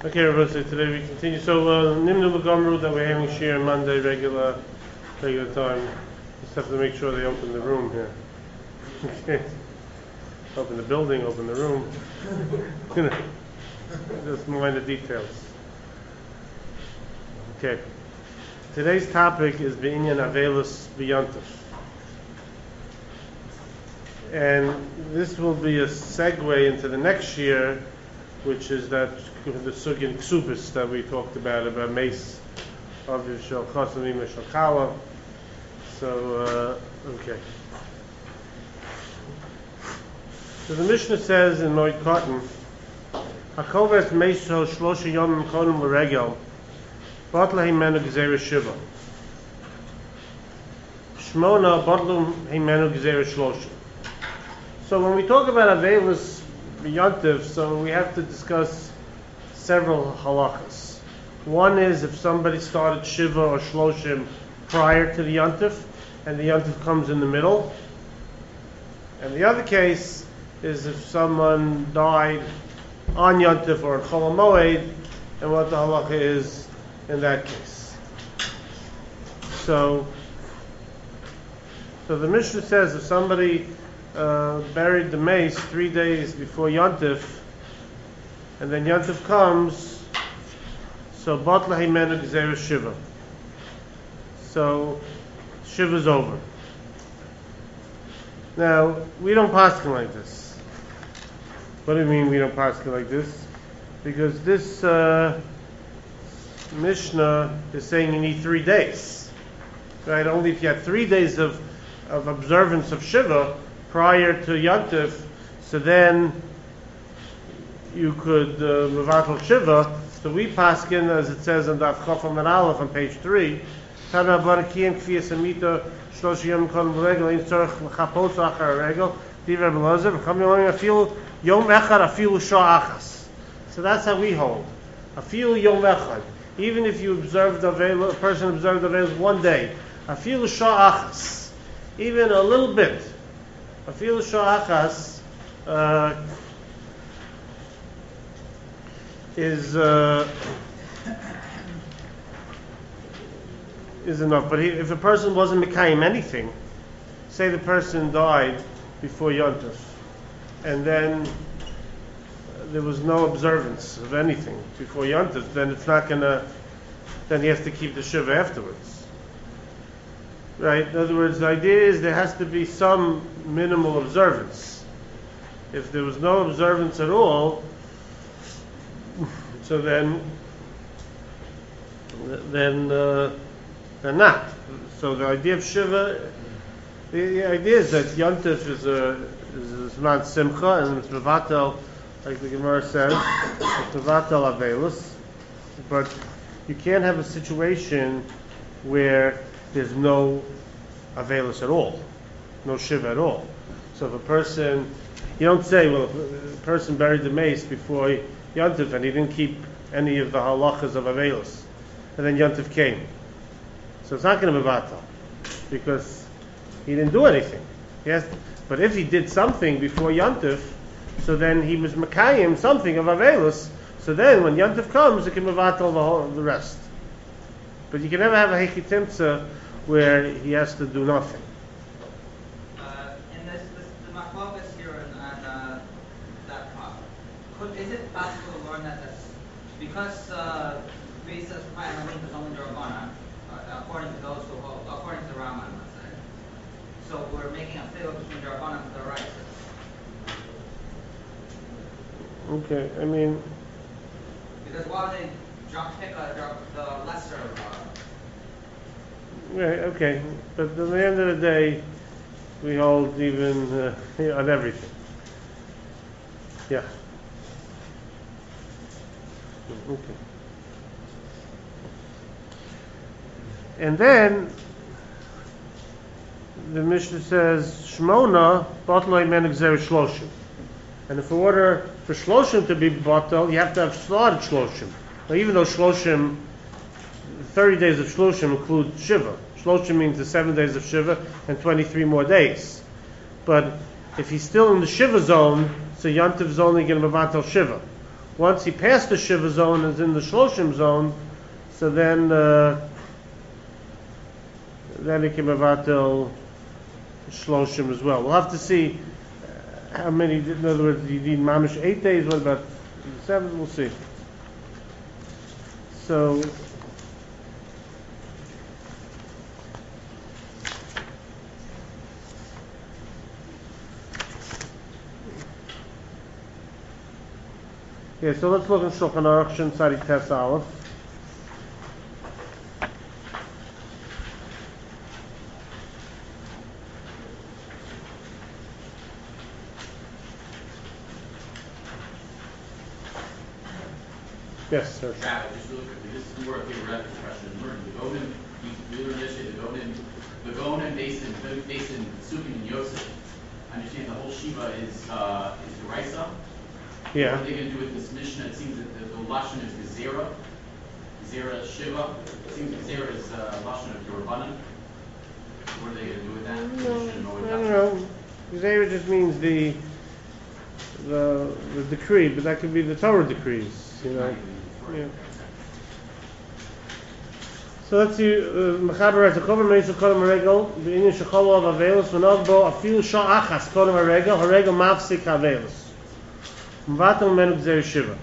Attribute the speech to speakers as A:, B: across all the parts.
A: Okay, everybody, so today we continue. So, Nimnu L'Gomru, that we're having Shir on Monday, regular time. Just have to make sure they open the room here. Okay. Open the building, open the room. Just mind the details. Okay. Today's topic is B'inyan Avelus B'Yantif. And this will be a segue into the next year, which is that the Sugin Ksubis that we talked about Mace of Yishal Chosanim Yishal Kala. So, okay. So the Mishnah says in Moed Cotton, Hakoves Meso Shlosha Yom Kodem L'Regel Batla Himenu Gzeira Shiva Shmona Batlu Himenu Gzeira Shlosha. So when we talk about Avelus B'Yantif, so we have to discuss several halachas. One is if somebody started Shiva or Shloshim prior to the Yantif, and the Yantif comes in the middle. And the other case is if someone died on Yantif or Chol HaMoed, and what the halacha is in that case. So the Mishnah says if somebody buried the mace 3 days before Yantif, and then Yantif comes, so Batla Himenu Gzeira Shiva. So Shiva's over. Now, we don't paskin like this. What do you mean we don't paskin like this? Because this Mishnah is saying you need 3 days. Right? Only if you had 3 days of observance of Shiva prior to Yantif, so then you could mevatel Shiva. So we paskin, as it says in Daf Chaf Amud Aleph on page 3, Tana Barakiyim Kfiyas Amita Shlosh Yom Kodem L'Regel Ein Tzorich L'Chapos Achar Regel Divrei B'Lozer V'Cham Yomim Afilu Yom Echad Afilu Shah Achas. So that's how we hold. Afilu Yom Echad. Even if you observed a person observed Avelus 1 day, Afilu Shah Achas. Even a little bit. Afilu Shah Achas is enough. But if a person wasn't Mekayim anything, say the person died before Yontif, and then there was no observance of anything before Yontif, then it's not gonna. Then he has to keep the Shiva afterwards, right? In other words, the idea is there has to be some minimal observance. If there was no observance at all, so then not. So the idea of Shiva, the idea is that Yantif is Zman Simcha, and it's Mevatel, like the Gemara says, it's Mevatel Avelus. But you can't have a situation where there's no Avelus at all, no Shiva at all. So if a person, you don't say, well, if a person buried the mace before Yantif and he didn't keep any of the halachas of Avelus, and then Yantif came. So it's not going to be Vatal, because he didn't do anything. Yes, but if he did something before Yantif, so then he was Mekayim something of Avelus, so then when Yantif comes, it can be Vatal the rest. But you can never have a Hechitimtza where he has to do nothing.
B: In the Machlokas here on that part, is it possible to learn that because Visa Prime is only Rabbanan, according to those who hold, according to Raman, let's say. So we're making a field between the Rabbanan and the right.
A: Okay, I mean.
B: Because why would they pick the lesser?
A: Right, okay, but at the end of the day, we hold even on everything. Yeah. Okay. And then the Mishnah says, Shmona Batloi Men Gzeira Shloshim. And if in order for Shloshim to be Batal, you have to have slaughtered Shloshim. Now, even though Shloshim, 30 days of Shloshim include Shiva. Shloshim means the 7 days of Shiva and 23 more days. But if he's still in the Shiva zone, so Yantiv is only going to be Batal Shiva. Once he passed the Shiva zone and is in the Shloshim zone, so then he can mevatel Shloshim as well. We'll have to see how many, in other words, you need mamish 8 days, what about 7? We'll see. So, yeah, so let's look in Shulchan Aruch, Shin Sari Tes Aleph. Yes, sir.
C: Yeah, just really quickly, this is more a theoretical question. Learning the Gonim, we learned yesterday the Gonim based in Sukim and Yosef. I understand the whole Shiva is Deraisa.
A: Yeah.
C: What are they going to do with this Mishnah? It seems that the Lashon is Gezerah. Gezerah Shiva. It seems Gezerah is Lashon of Yorbanan. What are they going to do with that?
A: I don't know. Gezerah just means the decree, but that could be the Torah decrees, you know. Yeah. So let's see. Mechaber writes, "Chaver meisel kodem haregel b'inyan shechol of avelos v'nog bo afilu sha'achas kodem haregel mafsik havelos m'vatel menu gzei shiva."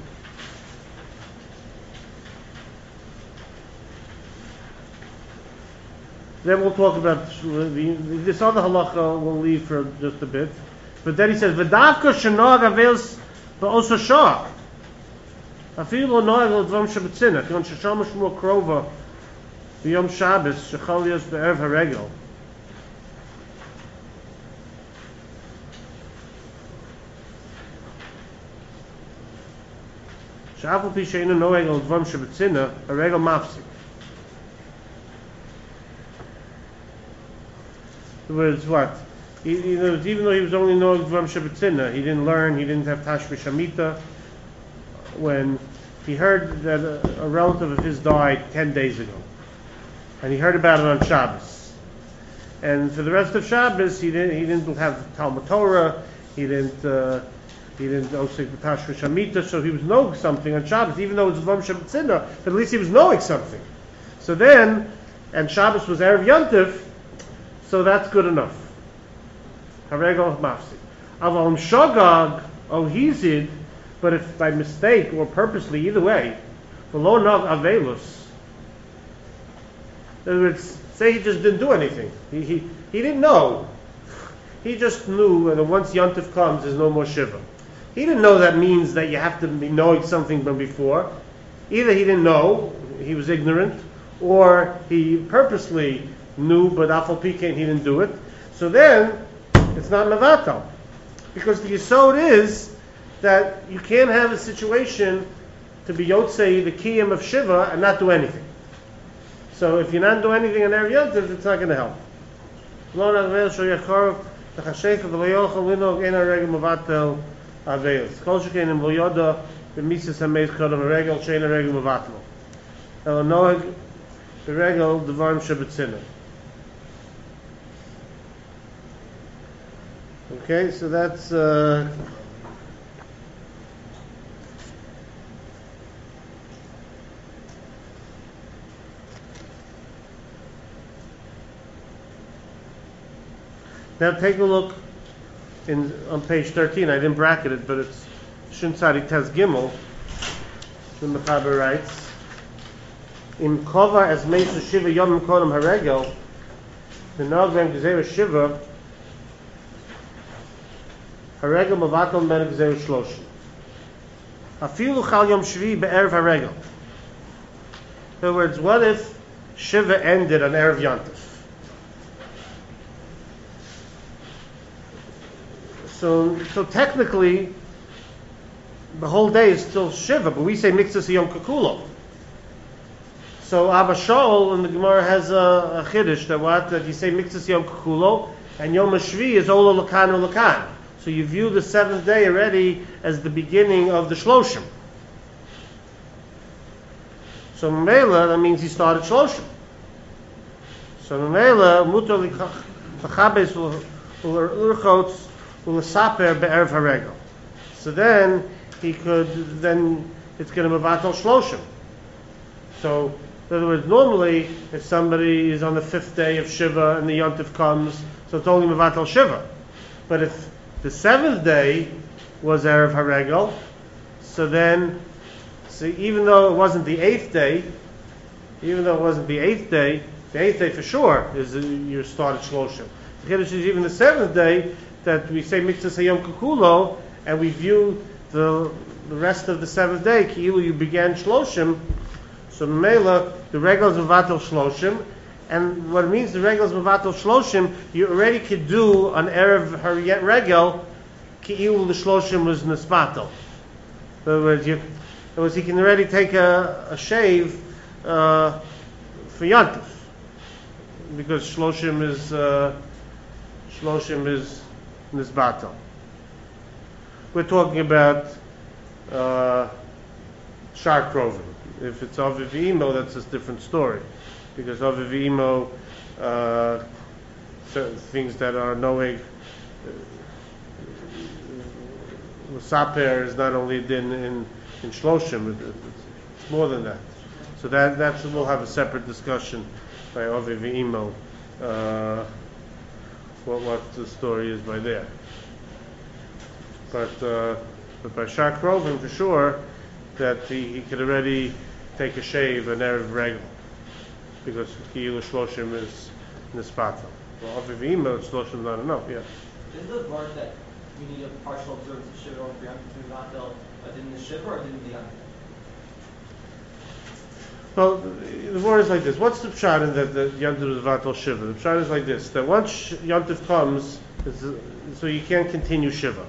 A: Then we'll talk about this other halacha. We'll leave for just a bit. But then he says, "V'davka shenog avelos ba'osa shah." Afilu noag l'dvam shebetzina, kion shesham shmua krova b'yom Shabbos shechal yos be'erev haregel. She'afal pi she'inu noag l'dvam shebetzina, haregel mafsik. In other words, what? Even though he was only noag l'dvam shebetzina, he didn't learn, he didn't have tashmish shamita. When he heard that a relative of his died 10 days ago, and he heard about it on Shabbos, and for the rest of Shabbos he didn't have Talmud Torah, he didn't also Tashmish Shamita, so he was knowing something on Shabbos, even though it was Dvam Shabbatzina, but at least he was knowing something. So then, and Shabbos was Erev Yontif, so that's good enough. Haregel Mafsik. Aval Shogag Ohizid. But if by mistake or purposely, either way, below nog avelus, in other words, say he just didn't do anything. He didn't know. He just knew that once Yontif comes, there's no more Shiva. He didn't know that means that you have to be knowing something from before. Either he didn't know, he was ignorant, or he purposely knew, but Afal Pikein he didn't do it. So then, it's not Navatal. Because the Yisod is that you can't have a situation to be Yotzei, the Kiyam of Shiva, and not do anything. So if you're not doing anything in Erev Yontif, it's not going to help. Okay, so that's now take a look on page 13. I didn't bracket it, but it's Shin Tzadi Tes Gimel. The Mechaber writes, "Im kova as meisu shiva yom kodem haregel, the nogvem gezerah shiva haregel mavatal men gezerah shloshim. Afilu chal yom shvi be'erev haregel." In other words, what if Shiva ended on Erev Yontif? So technically, the whole day is still Shiva, but we say Mikzas Yom Kakulo. So Abba Shaul in the Gemara has a chiddush that you say Mikzas Yom Kakulo, and Yom HaShvi is Ola Lakan or Lakan. So you view the seventh day already as the beginning of the Shloshim. So Memela, that means he started Shloshim. So Memela, Mutar L'Chabes L'Urchotz L'Saper Be'erev Haregel. So then he could, then it's going to mevatel shloshim. So, in other words, normally, if somebody is on the 5th day of Shiva and the Yontif comes, so it's only mevatel Shiva. But if the 7th day was Erev HaRegel, so even though it wasn't the 8th day, the 8th day for sure is your started Shloshim. The Chiddush is even the 7th day that we say Miktzas Hayom Kukulo, and we view the rest of the 7th day, Ki'ilu you began Shloshim, so Mela, the Regel is Mevatel Shloshim, and what it means the Regel is Mevatel Shloshim, you already could do on Erev HaRegel, Ki'ilu the Shloshim was Nespatel. In other words, he can already take a shave for Yantif, because Shloshim is Nisbatel. We're talking about Shar Krovim. If it's Aviv Imo, that's a different story, because Aviv Imo, certain things that are knowing, Saper is not only din in Shloshim, it's more than that. So that's we'll have a separate discussion by Aviv Imo, what the story is by there. But by Shar Krovim, for sure, that he could already take a shave an Erev Regel, because Ki'ilu Shloshim is Nispatel. Well, Aviv Imo, Shloshim is not enough, yeah.
D: Is the word that we need a partial observance of Shiva or Yom Kippur in the Shiva or in the Yom?
A: Well, the word is like this. What's the pshat in that the Yom Tov is Vatel Shiva? The pshat is like this: that once Yom Tov comes, so you can't continue Shiva.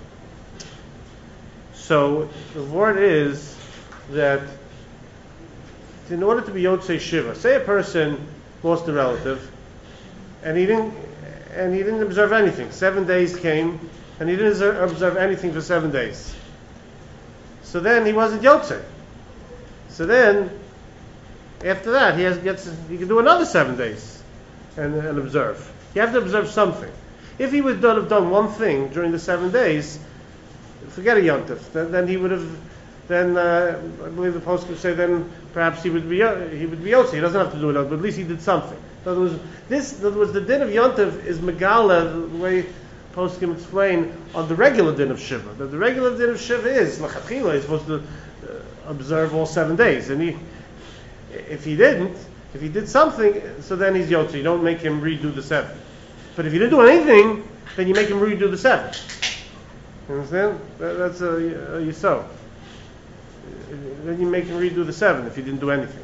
A: So the word is that in order to be Yotzei Shiva, say a person lost a relative, and he didn't observe anything. 7 days came, and he didn't observe anything for 7 days. So then he wasn't Yotzei. So then, after that, he can do another 7 days and observe. You have to observe something. If he would have done one thing during the 7 days, forget a Yontif, then he would have. Then I believe the post could say then perhaps he would be Yotze. He doesn't have to do it, but at least he did something. In other words, the din of Yontif is Megala, the way post can explain on the regular din of Shiva. The regular din of Shiva is L'chatchila. He's supposed to observe all 7 days, and if he did something, so then he's Yotze. You don't make him redo the 7. But if he didn't do anything, then you make him redo the 7. You understand? That's a Yisod. Then you make him redo the 7 if he didn't do anything.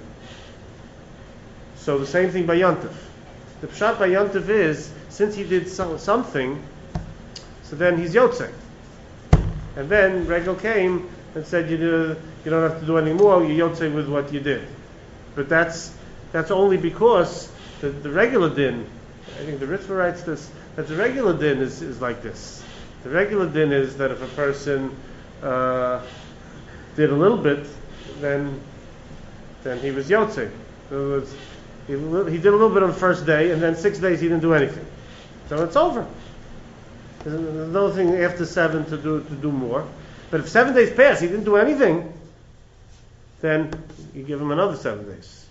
A: So the same thing by Yontif. The pshat by Yontif is, since he did something, so then he's Yotze. And then Regel came and said you don't have to do any more, you're Yotze with what you did. But that's only because the regular din, I think the Ritva writes this, that the regular din is like this. The regular din is that if a person did a little bit, then he was Yotze. In other words, he did a little bit on the first day, and then 6 days he didn't do anything. So it's over. There's nothing after 7 to do more. But if 7 days pass, he didn't do anything, then you give him another 7 days.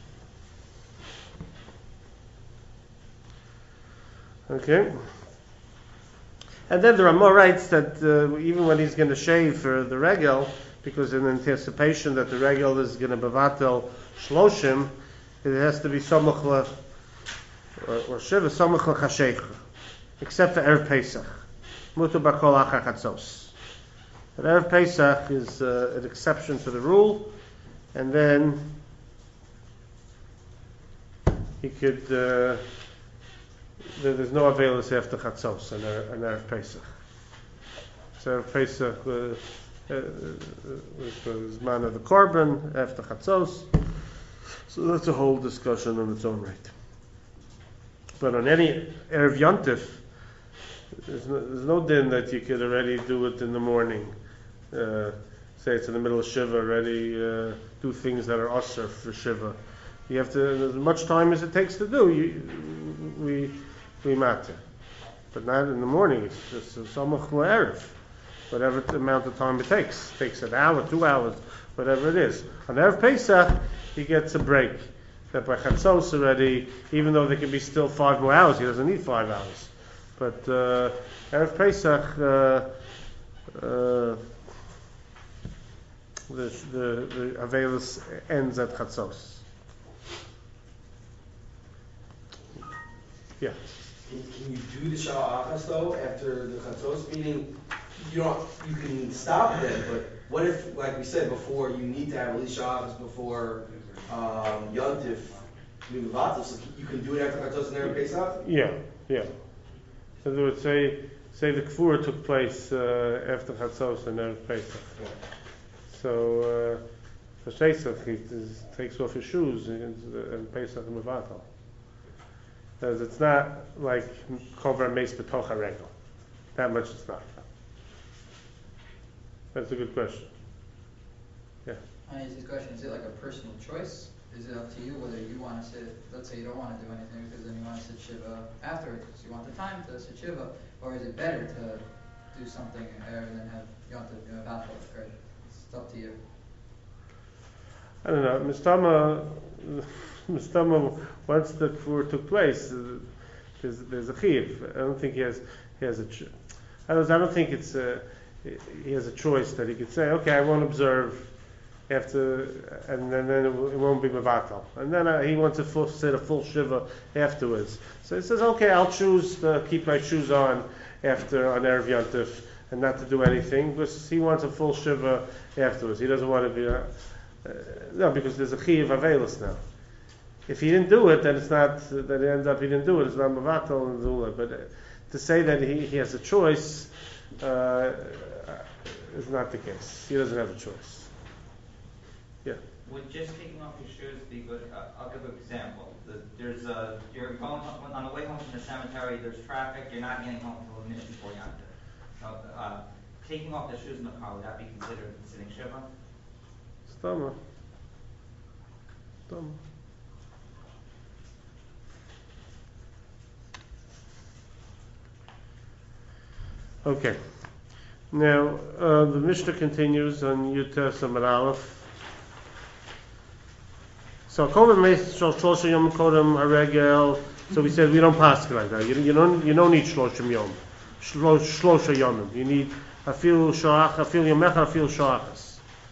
A: Okay? And then the Ramah writes that even when he's going to shave for the regel, because in anticipation that the regel is going to bevatel shloshim, it has to be samach or shiva samach l'chashecha, except for Erev Pesach. Mutu bakol achar chatzos. But Erev Pesach is an exception to the rule, and then he could. There's no availus after chatzos and Erev Pesach. So Erev Pesach was the man of the korban after chatzos. So that's a whole discussion on its own right. But on any Erev Yontif, there's no din that you could already do it in the morning. Say it's in the middle of Shiva, already do things that are asr for Shiva. You have to, as much time as it takes to do, we matter. But not in the morning, it's just samach l'erev. whatever amount of time it takes. It takes an hour, 2 hours, whatever it is. On Erev Pesach, he gets a break. That by Chatzos already, even though there can be still 5 more hours, he doesn't need 5 hours. But Erev Pesach, the Avelis ends at Chatzos. Yeah.
E: Can you do the Sha'al Achas though after the Chatzos? Meaning, you can stop then, but what if, like we said before, you need to have at least Sha'al Achas before Yontif, so you can do it after Chatzos and Erev Pesach?
A: Yeah. So they would say the Kfura took place after Chatzos and Erev Pesach.
E: Yeah.
A: So for Pesach, he takes off his shoes and Pesach and Mevatel. Because it's not like Kovar Meis B'toch HaRegel. That much it's not. That's a good question. Yeah.
F: I ask this question, is it like a personal choice? Is it up to you whether you want to sit, let's say you don't want to do anything because then you want to sit Shiva afterwards because you want the time to sit Shiva, or is it better to do something rather than have Yontif Mevatel, right? It's up to you.
A: I don't know. Mistama, once the Kfur took place, there's a chiv. I don't think he has a. I don't think it's he has a choice that he could say, okay, I won't observe after, and then it won't be mevatel, and then he wants to sit a full shiva afterwards. So he says, okay, I'll choose to keep my shoes on after on Erev Yontif and not to do anything because he wants a full shiva afterwards. He doesn't want to be no, because there's a chiv avelis now. If he didn't do it, then it's not that it ends up he didn't do it. It's not mevatel and zula. But to say that he has a choice is not the case. He doesn't have a choice. Yeah.
B: Would just taking off your shoes be good? I'll give an example. You're going on the way home from the cemetery. There's traffic. You're not getting home until a minute before Yontif. Taking off the shoes in the car, would that be considered sitting shiva?
A: Stama. Okay. Now the Mishnah continues on Yud Samar Aleph. So Koven Meis Shloshim Yom Kodem Haregel. So we said we don't pass like that. You don't need Shloshim Yom. Shlosha Yomim. You need Afil Shoach, Afil Yomecha, Afil Shoachas.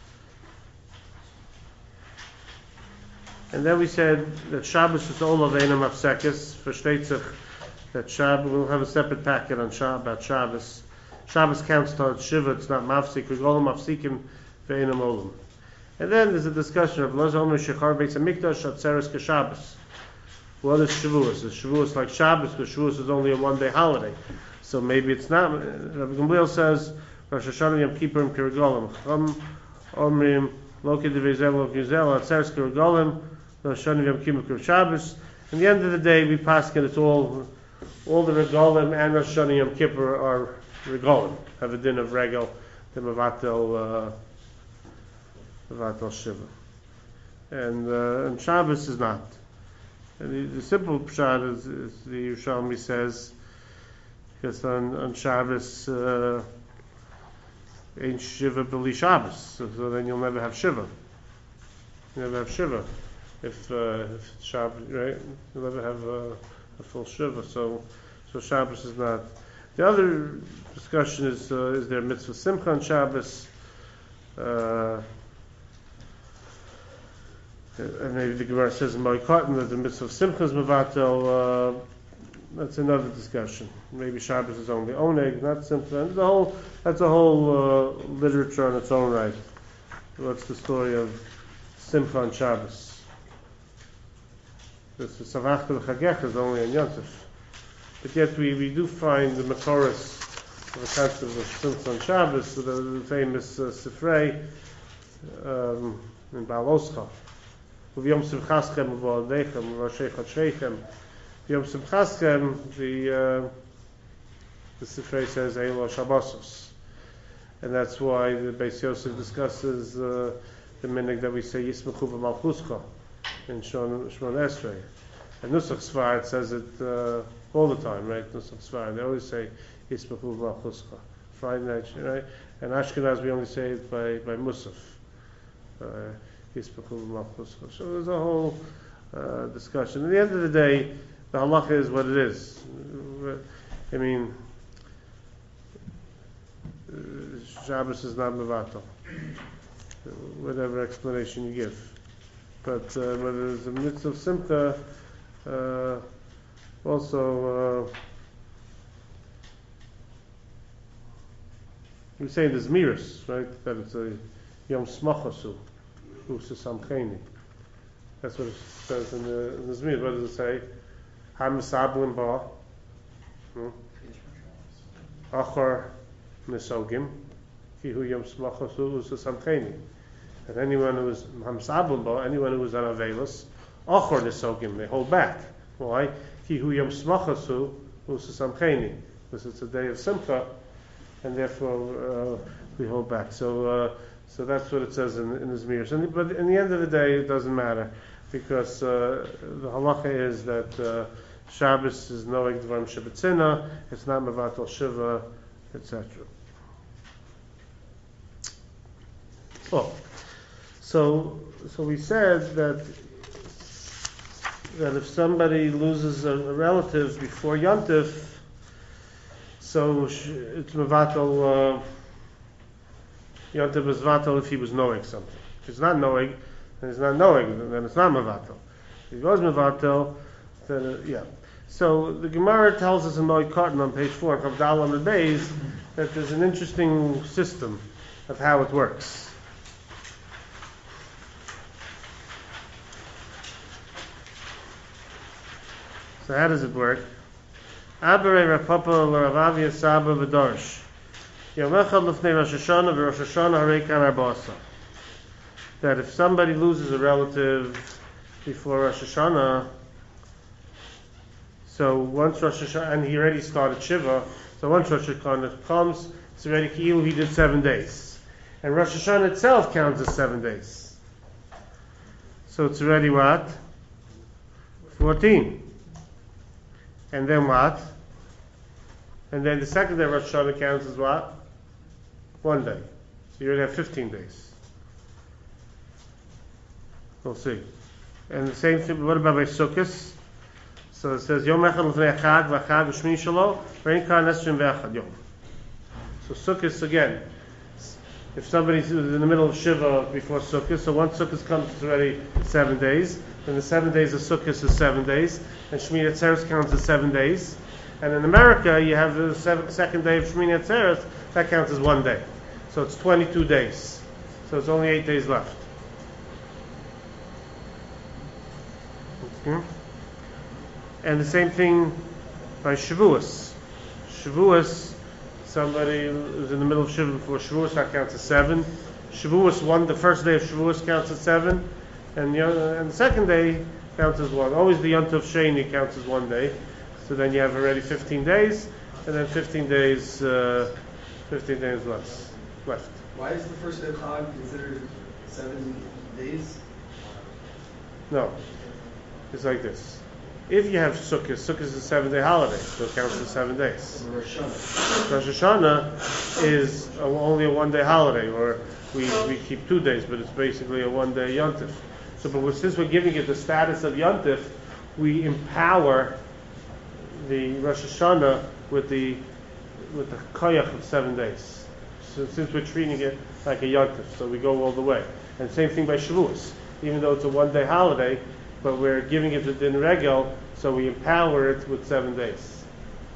A: And then we said that Shabbos is all of Einam Afsekis. Versteht sich that Shabbos, we'll have a separate packet on about Shabbos. Shabbos counts towards Shiva, it's not Mafsik. We call them Mafsikim Ve'einam Olam. And then there's a discussion of Loz Omer Shechar Beis HaMikdash Atzeres Keshabbos. What is Shavuos? Is Shavuos like Shabbos? Because Shavuos is only a one-day holiday. So maybe it's not. Rabbi Gamliel says, Rosh Hashanah Yom Kippur and Kirigolim. Chum Omrim Loki Devezel Loki Zel Atzeres Kirigolim Rosh Hashanah Yom Kippur Shabbos. In the end of the day, we pass it. It's all the Regolim and Rosh Hashanah Yom Kippur are Regolim. Have a din of Regel, the Mevatel Shiva. And Shabbos is not. And the simple pshat is the Yerushalmi says, because on Shabbos ain't Shiva b'li Shabbos, so then you'll never have Shiva. You never have Shiva if Shabbos, right? You'll never have a full Shiva. So Shabbos is not. The other discussion is there mitzvah simcha on Shabbos? And maybe the Gemara says in Mo'ikatan that the mitzvah of simcha is mevatel. That's another discussion. Maybe Shabbos is only oneg, not simcha. And that's a whole literature on its own right. What's the story of simcha on Shabbos? The Savach L'Chagech is only on Yontif. But yet we do find the Makoros of the concept of simcha on Shabbos, the famous Sifrei in Baal Oscha. V'yom simchaschem v'odechem v'roshei chodshreichem. V'yom simchaschem, the Sifrei says Eilo Shabbosos, and that's why the Beis Yosef discusses the minhag that we say Yismechu v'malchuscha in Shmon Esrei. And Nusach Sfard says it all the time, right? Nusach Sfard, they always say Yismechu v'malchuscha. Friday night, right? And Ashkenaz we only say it by Musaf. So there's a whole discussion. At the end of the day, the halacha is what it is. I mean, Shabbos is not mevatel, whatever explanation you give. But whether it's a mitzvah of simcha, also we say there's miras, right? That it's a yom smachasu, u'sesamcheni. That's what it says in the Zmir. What does it say? Ha-misablim ba, achar nisogim, ki hu yom smachasu u'sesamcheni. And anyone who is ha-misablim ba, anyone who is on avelos, achar nisogim, they hold back. Why? Ki hu yom smachasu u'sesamcheni. Because it's a day of simcha, and therefore we hold back. So that's what it says in the Zmir. But in the end of the day, it doesn't matter, because the halacha is that Shabbos is noeg dvarim shebetzina, it's not mevatel shiva, etc. Oh, so we said that if somebody loses a relative before Yontif, so it's mevatel. Yontif is vatel if he was knowing something. If he's not knowing, then it's not knowing, then it's not mevatel. If he was mevatel, then yeah. So the Gemara tells us in Noy Cotton on page 4 of Dal on the Beis that there's an interesting system of how it works. So how does it work? Abarei Rapapa l'Ravavia Saba v'Dorsh. Yom Echad l'fnei Rosh Hashanah v'Rosh Hashanah harei kan arba'asa. That if somebody loses a relative before Rosh Hashanah, so once Rosh Hashanah, and he already started Shiva, so once Rosh Hashanah comes, it's already Ki'ilu, he did 7 days. And Rosh Hashanah itself counts as 7 days. So it's already what? 14. And then what? And then the second day of Rosh Hashanah counts as what? 1 day. So you already have 15 days. We'll see. And the same thing, what about by Sukkot? So it says, Yom Echad L'fnei Chag V'Chag V'Shmini Shalo V'Ein Kan Esrim V'Echad Yom. So Sukkot again. If somebody's in the middle of Shiva before Sukkot, so once Sukkot comes, it's already 7 days. Then the 7 days of Sukkot is 7 days, and Shmini Atzeres counts as 7 days. And in America, you have the second day of Shmini Atzeres, that counts as 1 day. So it's 22 days. So it's only 8 days left. And the same thing by Shavuos. Shavuos, somebody is in the middle of Shiva before Shavuos, that counts as 7. Shavuos, the first day of Shavuos counts as 7. And the second day counts as 1. Always the Yom Tov Sheni counts as 1 day. So then you have already 15 days, and then 15 days left.
E: Why is the first day of Chag considered 7 days?
A: No. It's like this. If you have Sukkot is a 7-day holiday, so it counts as 7 days.
E: Rosh Hashanah.
A: Rosh Hashanah is only a 1-day holiday, or we keep 2 days, but it's basically a 1-day Yontif. So, but since we're giving it the status of Yontif, we empower the Rosh Hashanah with the koyach of 7 days. So since we're treating it like a Yontif, so we go all the way. And same thing by Shavuos. Even though it's a 1-day holiday, but we're giving it the din regel, so we empower it with 7 days.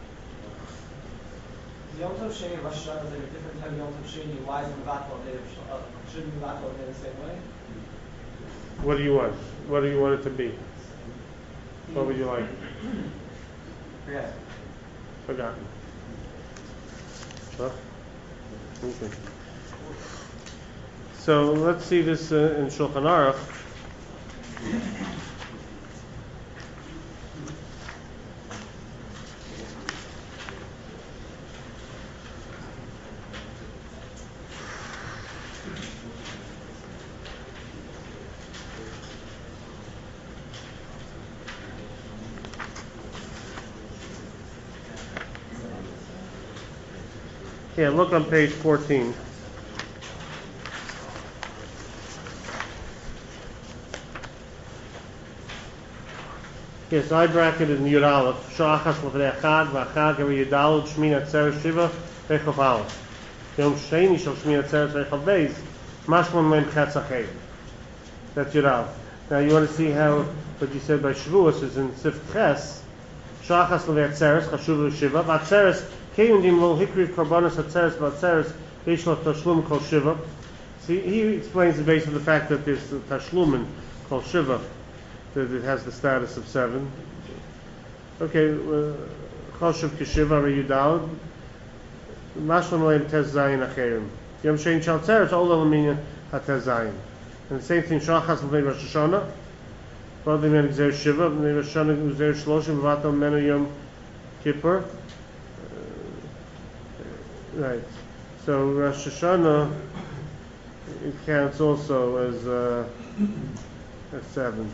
D: Yom Tov Sheni and Rosh Hashanah is like a different type of Yom Tov Sheni. Why is Mevatel day? Shouldn't Mevatel day the same way?
A: What do you want? What do you want it to be? What would you like?
D: Forget.
A: Forgotten. Huh? Okay. So let's see this in Shulchan Aruch. Yeah, look on page 14. Yes, I bracketed in Yud Aleph. Shachas l'vnei Chag v'Chag every Yud Aleph Shmini Atzeres Shiva Rechav Aleph. Yom Sheni shel Shmini Atzeres Rechav Beis Mashmon Leim Chetz Achein. That's Yud Aleph. Now you want to see how what you said by Shavuos is in Sif Ches. Shachas l'vnei Atzeres Chashuv Shiva v'Atzeres Kein Dim Lo Hikriv Korbanos Atzeres v'Atzeres Eish Lo Tashlum Kol Shiva. See, he explains the base of the fact that there's the Tashlumin Kol Shiva, that it has the status of 7. Okay, Choshev Kishiva Reyudal, Mashlam Leim Tez Zayin Acherim. Yom Shein Shal Tzeres Ola Laminyan HaTez Zayin. And the same thing, Shachas L'vnei Rosh Hashanah, Brother Men Gzer Shiva, L'vnei Rosh Hashanah Gzer Shloshim, Vatal Menu Yom Kippur. Right. So Rosh Hashanah, it counts also as 7.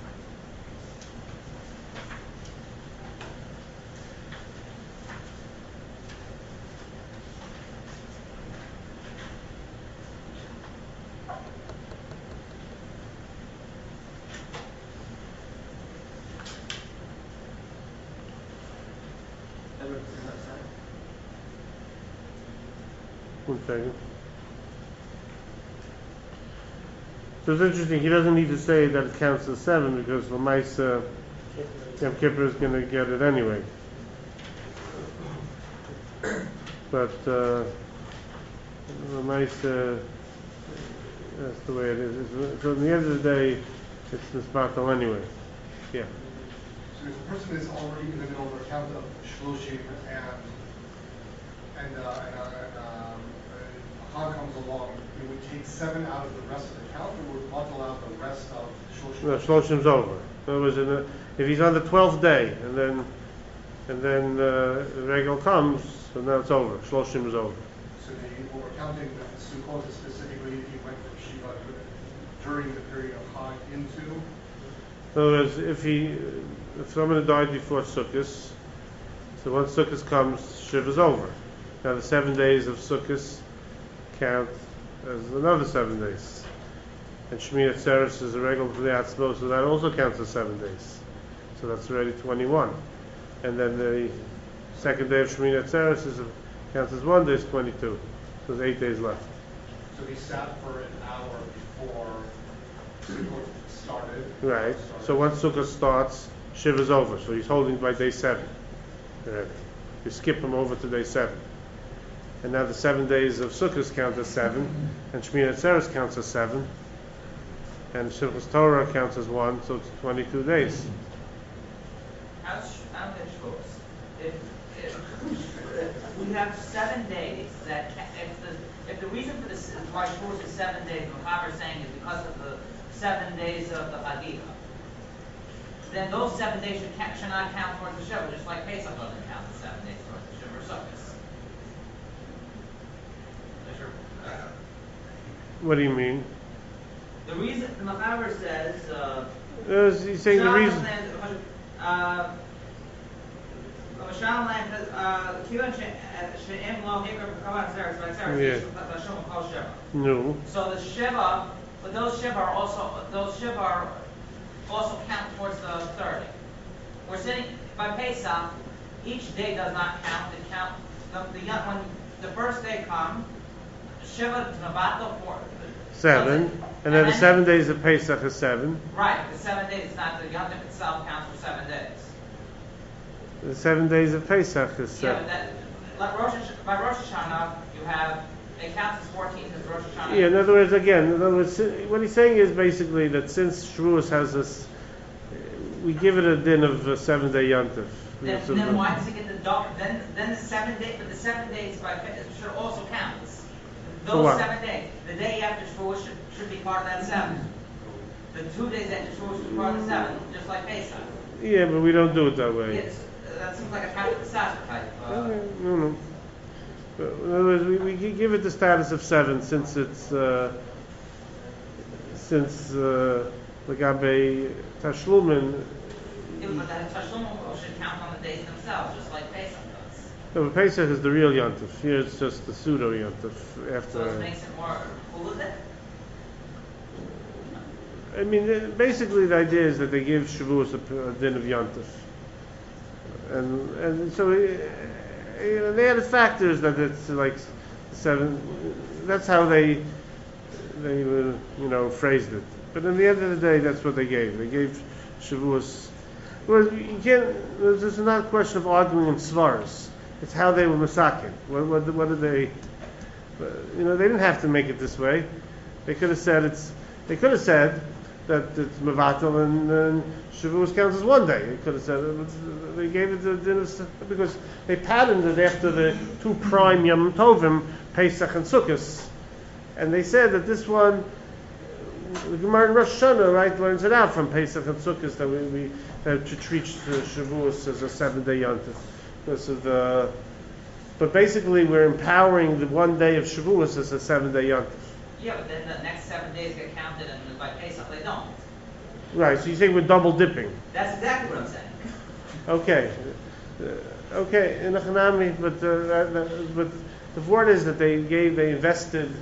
A: One second. So it's interesting, he doesn't need to say that it counts as 7 because Lamaisa Yom Kippur is going to get it anyway. But Lamaisa, that's the way it is. So at the end of the day, it's Nisbatal anyway. Yeah.
G: So if a person is already in the middle of a count of Shloshim and Chag comes along, it would take 7 out of the rest of the count, or would bottle out the rest of Shloshim?
A: No, Shloshim's over. In other words, if he's on the 12th day, and then the regal comes, so now it's over. Shloshim is over.
G: So what we're counting with Sukkot is specifically if he went from Shiva during the period of Chag into?
A: In other words, if someone died before Sukkot, so once Sukkot comes, Shiva is over. Now the 7 days of Sukkot count as another 7 days. And Shmini Atzeres is a regular for the Atzmo, so that also counts as 7 days. So that's already 21. And then the second day of Shmini Atzeres counts as 1 day, is 22. So there's 8 days left.
G: So he sat for an hour before Sukkot started.
A: Right. So once Sukkot starts, Shiva is over. So he's holding by day 7. Right. You skip him over to day 7. And now the 7 days of Sukkot count as 7, and Shmini Atzeres counts as 7, and Simchas Torah counts as 1, so it's 22 days.
B: How's it Shavuos? If we have 7 days, that if the reason for this why Shavuos is 7 days, what Chaver is saying is because of the 7 days of the Chagiga, then those 7 days should not count towards the Shiva, just like Pesach doesn't count the 7 days towards the Shiva or Sukkot.
A: What do you mean?
B: The reason the Machaber says.
A: He's saying the reason. No.
B: So the Shiva, but those Shiva are also count towards the 30. We're sitting by Pesach. Each day does not count. It count when the first day comes. Shiva Navato for
A: 7, and then the 7 days of Pesach is 7.
B: Right, the 7 days is not the Yom Tov itself counts for 7 days.
A: The 7 days of Pesach is 7.
B: Yeah, but by Rosh Hashanah you have it counts as 14 because Rosh Hashanah.
A: Yeah, in other words, what he's saying is basically that since Shavuos has this, we give it a din of a 7 day Yom Tov.
B: Then why does it get the double? Then the 7 days, but the 7 days should also count. Those 7 days, the day after Shavuos should be part of that 7. The 2 days after Shavuos should be part of the 7, just like Pesach.
A: Yeah, but we don't do it that way.
B: That seems like a type of Pesach type.
A: No. But in other words, we give it the status of 7 since it's Lagabe Tashlumin.
B: Yeah, but that Tashlumin should count on the days themselves, just like Pesach does.
A: No, but Pesach is the real Yontif. Here it's just the pseudo Yontif.
B: So
A: After,
B: it makes it more cool with it?
A: I mean, basically the idea is that they give Shavuos a din of Yontif, and so they had factors that it's like 7. That's how they phrased it. But in the end of the day, that's what they gave. They gave Shavuos. Well, you can't. This is not a question of arguing in svaras. It's how they were masakin. What did they? They didn't have to make it this way. They could have said They could have said that it's mevatel and Shavuos counts as one day. They could have said they gave it the dinner because they patterned it after the 2 prime Yom Tovim, Pesach and Sukkot, and they said that this one, the Gemara in Rosh Hashanah, right, learns it out from Pesach and Sukkot that we to treat Shavuos as a 7-day yontif because of the. But basically, we're empowering the one day of Shavuos as a 7-day yontif.
B: Yeah, but then the next 7 days get counted and by Pesach they don't.
A: Right. So you say we're double dipping.
B: That's exactly what I'm saying.
A: Okay. Okay. In Achanami, but the word is that they invested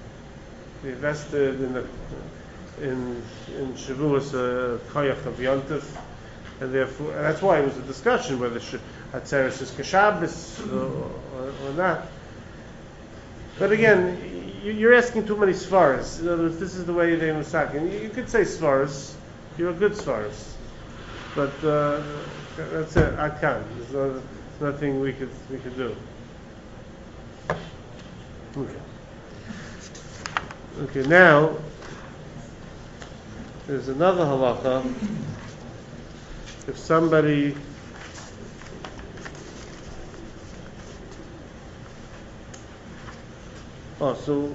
A: in Shavuos koyach of yontif, and therefore that's why it was a discussion whether Atzeres is kashabis or not. But again, you're asking too many svaras. In other words, this is the way they masakin. You could say svaras. You're a good svaras, but that's it. I can't. There's nothing we could do. Okay. Now there's another halacha. If somebody so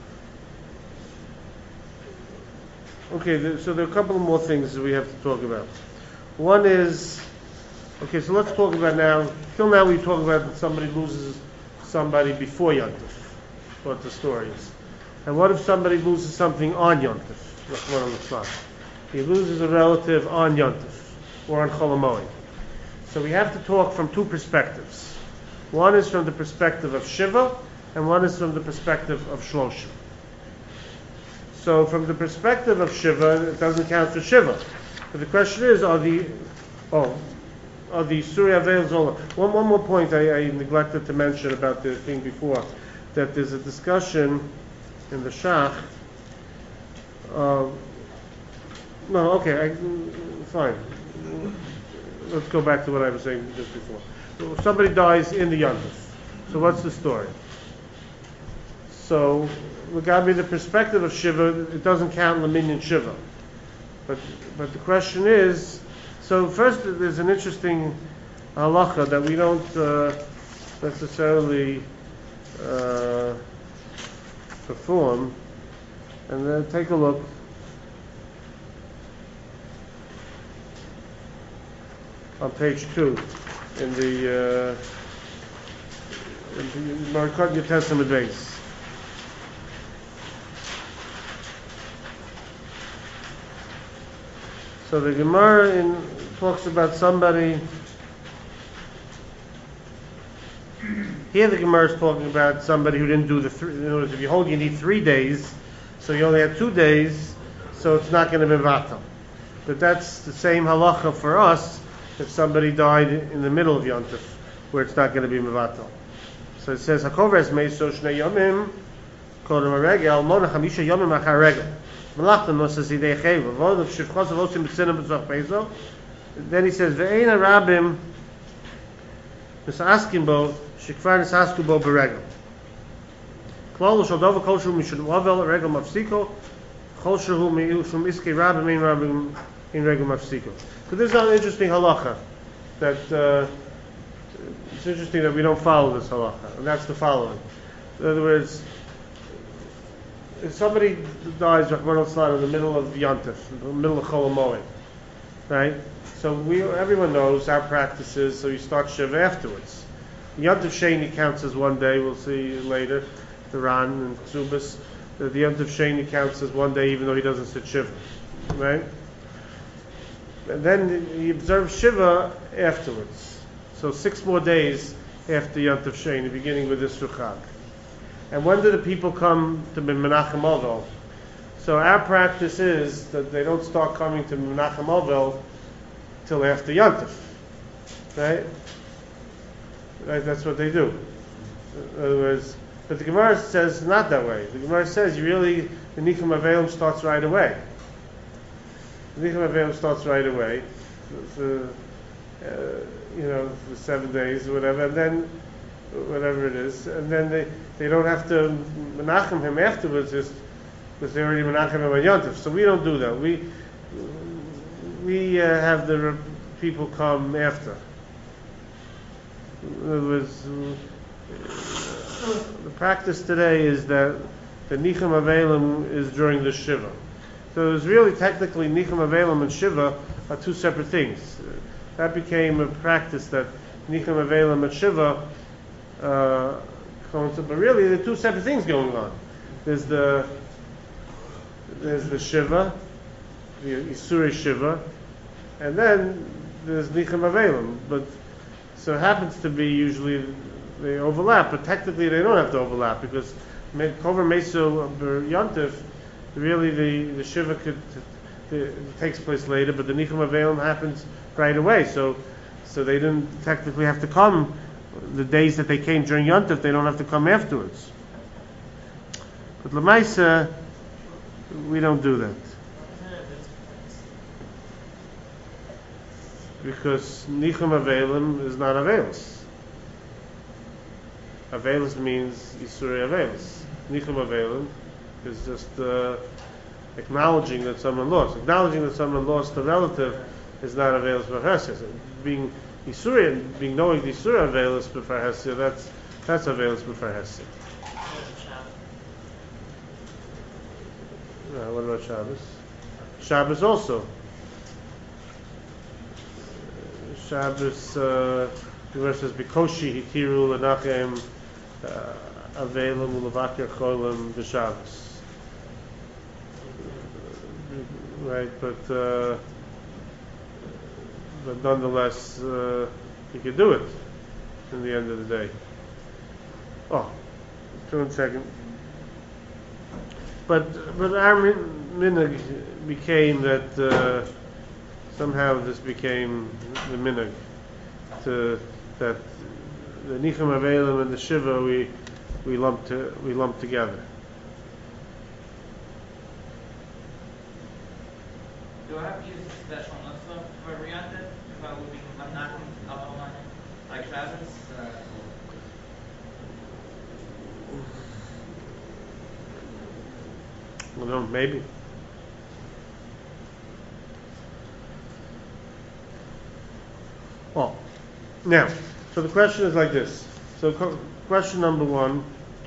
A: there are a couple of more things that we have to talk about. One is, so let's talk about now. Till now we talk about that somebody loses somebody before Yontif, what the story is. And what if somebody loses something on Yontif? He loses a relative on Yontif or on Chol HaMoed. So we have to talk from 2 perspectives. One is from the perspective of Shiva, and one is from the perspective of Shloshim. So from the perspective of Shiva, it doesn't count for Shiva. But the question is, are the Surya Veil Zola? One more point I neglected to mention about the thing before, that there's a discussion in the Shach. Fine. Let's go back to what I was saying just before. Somebody dies in the Yontif. So what's the story? So, regarding the perspective of Shiva, it doesn't count Laminyan Shiva. But the question is, so first there's an interesting halacha that we don't necessarily perform. And then take a look. On page 2 in the Marikot Yotesem base. So the Gemara talks about somebody. Here the Gemara is talking about somebody who didn't do the 3. In other words, if you hold you need 3 days, so you only had 2 days, so it's not going to be vatal. But that's the same halacha for us if somebody died in the middle of Yontif, where it's not going to be mevatel. So it says, "Hakovres meiso shnei yomim kodem haregel mona chamisha yomim achar regel melachta nosas idei cheva v'odav shivchos avosim b'sinim b'zoch peizo." Then he says, "Ve'eina rabim nisaskin bo shikvar nisasku bo b'regel klol shodova kol shu mishud wavel regel mafsiko kol shu mishum iskei rabim ein rabim in regel mafsiko." So this is an interesting halacha that it's interesting that we don't follow this halacha, and that's the following. In other words, if somebody dies Rahman al-Islam in the middle of Yontif, in the middle of Chol HaMoed, right? So everyone knows our practice is, so you start Shiva afterwards. Yontif Sheni counts as 1 day. We'll see later, the Ran and Ksubas. The Yontif Sheni counts as 1 day, even though he doesn't sit Shiva, right? And then he observes Shiva afterwards. So 6 more days after Yontif Sheni, beginning with this Chag. And when do the people come to Menachem Ovel? So our practice is that they don't start coming to Menachem Ovel till after Yontif, right? Right, that's what they do. In other words, but the Gemara says not that way. The Gemara says the Nichum Avelim starts right away. The Nichum Avelim starts right away. For 7 days or whatever, and then whatever it is, and then they don't have to menachem him afterwards, just because they already menachem him on Yontif. So we don't do that. We have the people come after. In other words, the practice today is that the Nichum Avelim is during the Shiva. So it's really technically Nichum Avelim and Shiva are two separate things. That became a practice that Nichum Avelim and Shiva coincide, but really there are two separate things going on. There's the Shiva, the Isurei Shiva, and then there's Nichum Avelim. But so it happens to be usually they overlap, but technically they don't have to overlap because Kover Meso Yontif, really the Shiva takes place later, but the Nichum Avelim happens right away. So they didn't technically have to come the days that they came during Yontif. They don't have to come afterwards. But Lamaisa, we don't do that because Nichum Avelim is not Avelis. Avelis means Yisurei Avelis. Nichum Avelim is just acknowledging that someone lost. Acknowledging that someone lost a relative is not Avelis B'Chesed. Being Yisurei and being knowing the Yisurei Avelis B'Chesed, that's Avelis B'Chesed. What about Shabbos? Shabbos also. Shabbos, the verse says, Bikoshi hitiru lenachem avelim ulevaker cholim b'Shabbos. Right, but nonetheless, you can do it in the end of the day. Oh, 1 second. But our minhag became that somehow this became the minhag that the Nichum Avelim and the Shiva we lump together.
B: Do I have to use a special nusach for Riyantah if I would be not like Shabbos?
A: Well, no, maybe. Oh, now, so the question is like this. So question number one.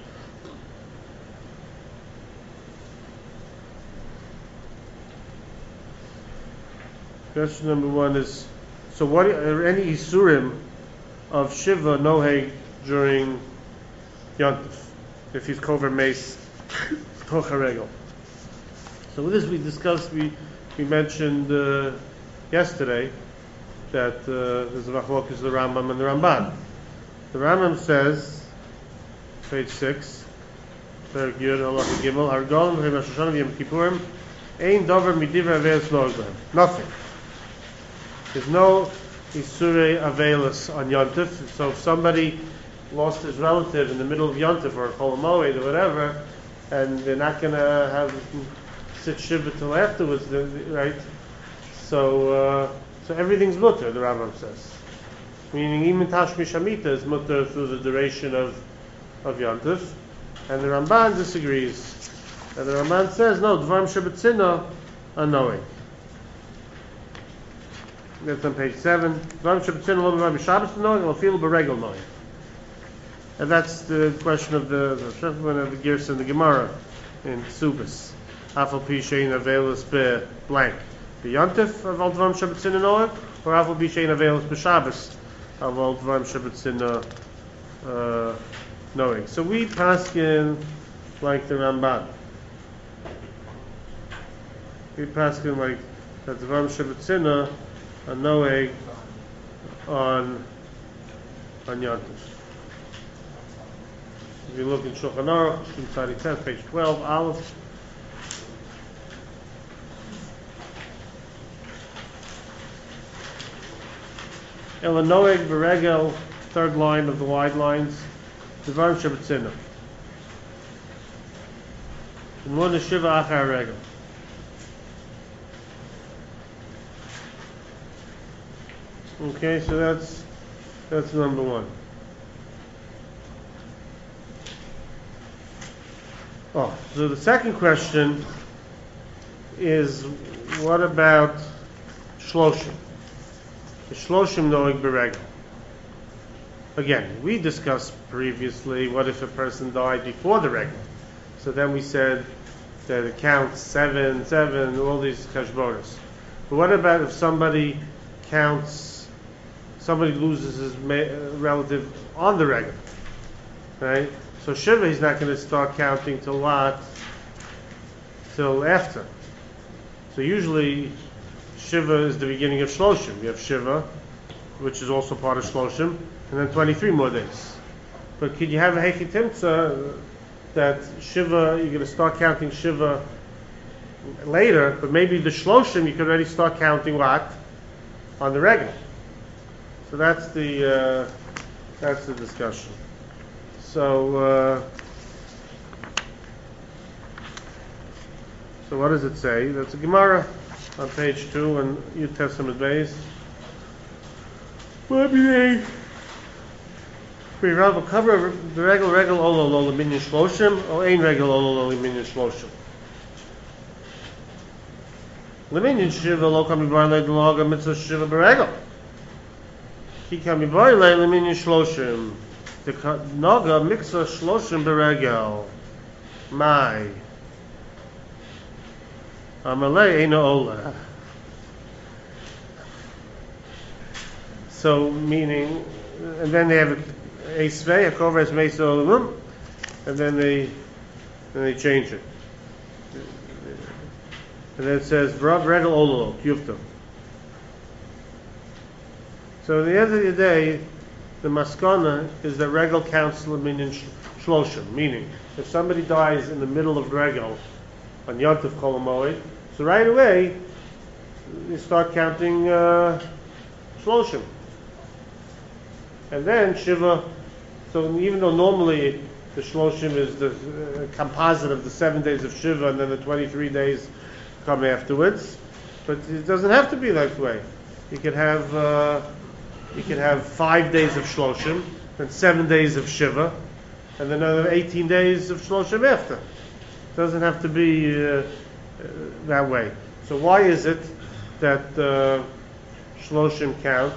A: Question number one is, so what are any Isurim of Shiva Noheg during Yontif, if he's covered mace Tocharegel? So with this we discussed, we mentioned yesterday that there's a machlokas the Rambam and the Ramban. The Rambam says, page 6, Perek Yud Halacha Gimel, Argolim V'Rosh Hashanah V'Yom Kippurim, Ein Dover Midivrei Avelis No'Oglam. Nothing. There's no Isurei Avelis on Yontif. So if somebody lost his relative in the middle of Yontif or Chol Moed or whatever, and they're not going to have sit Shiva till afterwards, right? So everything's mutter, the Rambam says. Meaning even Tashmi Shamita is mutter through the duration of Yontif. And the Ramban disagrees. And the Ramban says, no, Dvarim Shabbatzina are knowing. That's on page 7. Dvarim Shabbatzina lo b'Rabbi Shabbos knowing, lo filu b'Regel knowing. And that's the question of the Girs and the Gemara in Subas. Afal pi shein avelis be blank. The Yontif of al Dvarim Shabbatzina knowing, or Afal pi shein avelis be Shabbos of al Dvarim Shabbatzina knowing. So we paskin like the Ramban. We paskin like that Dvarim Shabbatzina are knowing on Yontif. If you look in Shulchan Aruch, Shulchan 10, page 12, Aleph. Illinois Beregel, third line of the wide lines. Devarim Shabbatzina. And one is Shiva Achar Regel. Okay, so that's number one. Oh, so the second question is, what about Shloshim? The Shloshim Noeg Beregel. Again, we discussed previously, what if a person died before the regel? So then we said that it counts 7, all these cheshbonos. But what about if somebody loses his relative on the regel, right? So Shiva, he's not going to start counting till what? Till after. So usually Shiva is the beginning of Shloshim. You have Shiva, which is also part of Shloshim, and then 23 more days. But could you have a Hechitimtza that Shiva, you're going to start counting Shiva later, but maybe the Shloshim you could already start counting what? On the regular. So that's the discussion. So what does it say? That's a Gemara on page 2 in Yud Testament base. What be they? We have a cover of the regel olo minyan shloshim or ein regel olo minyan shloshim. Leminyan shiva lo kami bar le delaga mitzvah shiva beregel. Ki kami bar le leminyan shloshim. The naga mitzvah shloshim beregel. Mai. Amalei eino ola. So meaning, and then they have a svei, a kover meis olamim, and then they change it. And then it says v'rav regel ololo kiyufta. So at the end of the day, the maskana is that regel counts l'minyan shloshim, meaning if somebody dies in the middle of regel on Yontif Kol HaMoed, so right away you start counting shloshim. And then Shiva, so even though normally the Shloshim is the composite of the 7 days of Shiva and then the 23 days come afterwards, but it doesn't have to be that way. You could have 5 days of Shloshim, then 7 days of Shiva, and then another 18 days of Shloshim after. It doesn't have to be that way. So why is it that Shloshim count?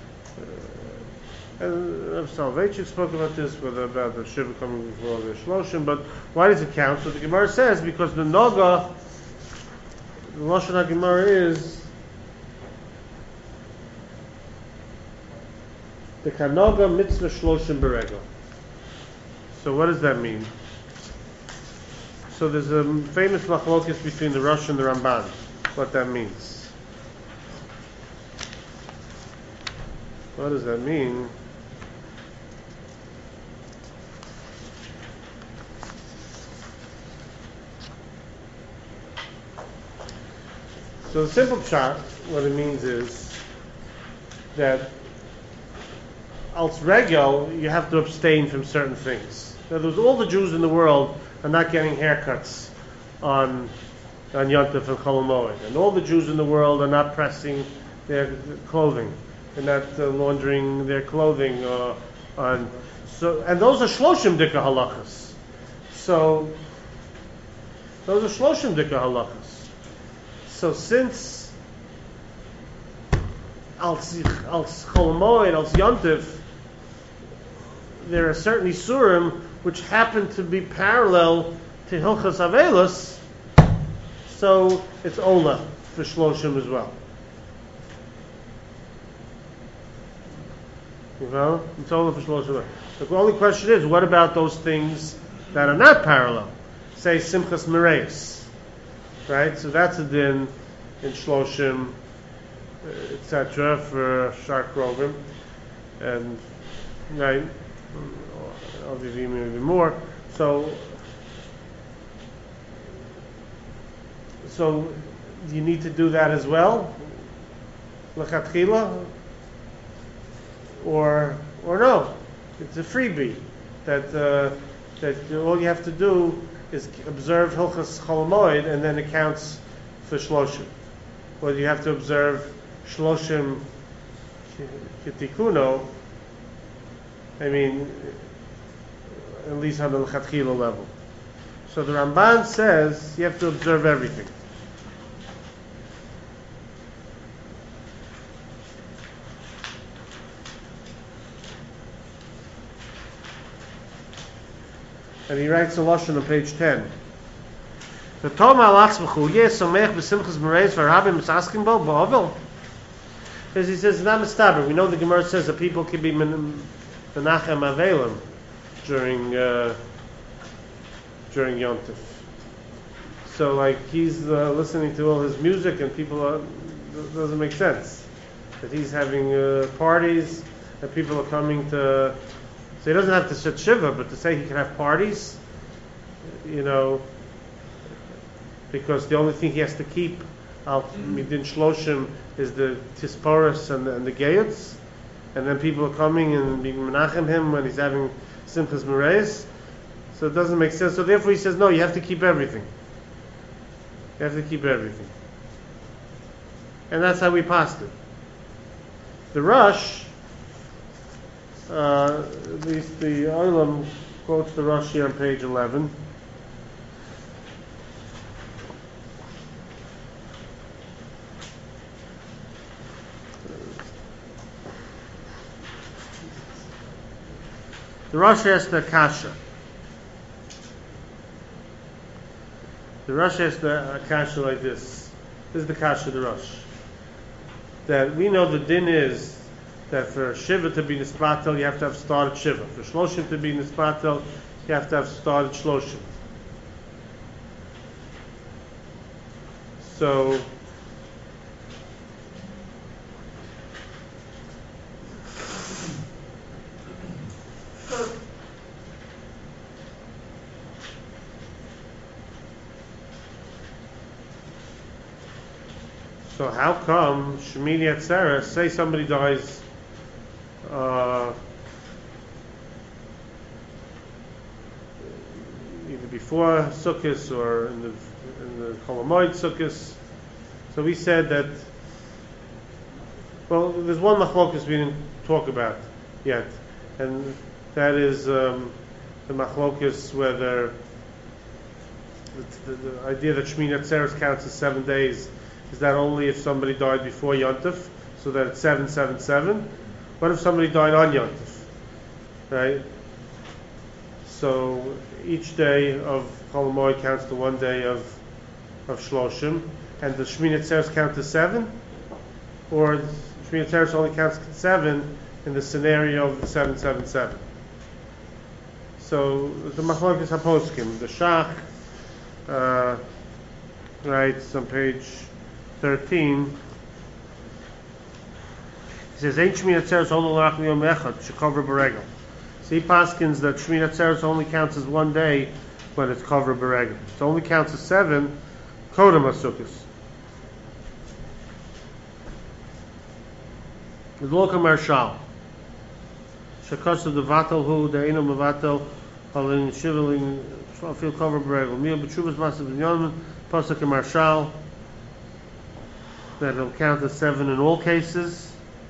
A: And Rav Soloveitchik spoke about this, about the Shiva coming before the Shloshim, but why does it count? So the Gemara says, because the Noga, the Lashon HaGemara is, the Kanoga Mitzvah Shloshim Beregel. So what does that mean? So there's a famous machlokes between the Rosh and the Ramban, what that means. What does that mean? So the simple pshat, what it means is that als regel, you have to abstain from certain things. In other words, all the Jews in the world are not getting haircuts on Yontif and Chol HaMoed, and all the Jews in the world are not pressing their clothing, and not laundering their clothing. And those are shloshim dika halachas. So those are shloshim dika halachas. So since als Chol HaMoed, als Yontif, there are certain isurim which happen to be parallel to Hilchas Avelos, so it's Ola for Shloshim as well. You know? It's Ola for Shloshim as well. The only question is, what about those things that are not parallel? Say Simchas Mereis. Right? So that's a din in Shloshim, etc. for Shar Krovim. And, right? obviously even more. So you need to do that as well, l'chatchila, or no? It's a freebie that all you have to do is observe Hilchas Chol Hamoed, and then it counts for Shloshim. Or you have to observe Shloshim Kitikuno. I mean, at least on the l'chatchila level. So the Ramban says you have to observe everything. And he writes a lashon on page 10. The Toma Alachsmachu Yesomech b'Simchas Mereis v'Rabim Misaskin Bo Ba'Ovel. Because he says it's not mistaber. We know the Gemara says that people can be menachem avelim during Yom Tov. So like he's listening to all his music and people doesn't make sense that he's having parties and people are coming to. So he doesn't have to sit shiva, but to say he can have parties, because the only thing he has to keep al midin shloshim is the tisporus and the geyuts, and then people are coming and being menachem him when he's having simchas mereis. So it doesn't make sense. So therefore he says, no, you have to keep everything. You have to keep everything. And that's how we passed it. The Rosh, at least the Olam quotes the Rosh here on page 11. The Rosh asked the Kasha. The Rosh asked the Kasha like this. This is the Kasha of the Rosh. That we know the din is that for Shiva to be Nispatel, you have to have started Shiva. For Shloshim to be Nispatel, you have to have started Shloshim. So, how come Shemini Atzeres, say somebody dies either before Sukkot or in the Chol Hamoed Sukkot. So we said that, well, there's one machlokus we didn't talk about yet, and that is the machlokus whether the idea that Shemini Atzeres counts as 7 days, is that only if somebody died before Yom Tov, so that it's 777? What if somebody died on Yom Tov? Right? So each day of Chol Hamoed counts to 1 day of Shloshim, and the Shemini Atzeres count to 7? Or Shemini Atzeres only counts to 7 in the scenario of the 777? So the Machlokes HaPoskim, the Shach writes on page 13. He says, "Ain't Shemini Atzeres only lach miyom echad shekover b'regel." So he paskins that Shemini Atzeres only counts as 1 day when it's cover b'regel. It only counts as 7 kodem hasukos. The Loka Marshal shekosav devatel hu de'enu mevatel halin shiveling feel cover b'regel miyom b'tshuvas masav b'nyonim pasuk Marshal that it'll count as 7 in all cases.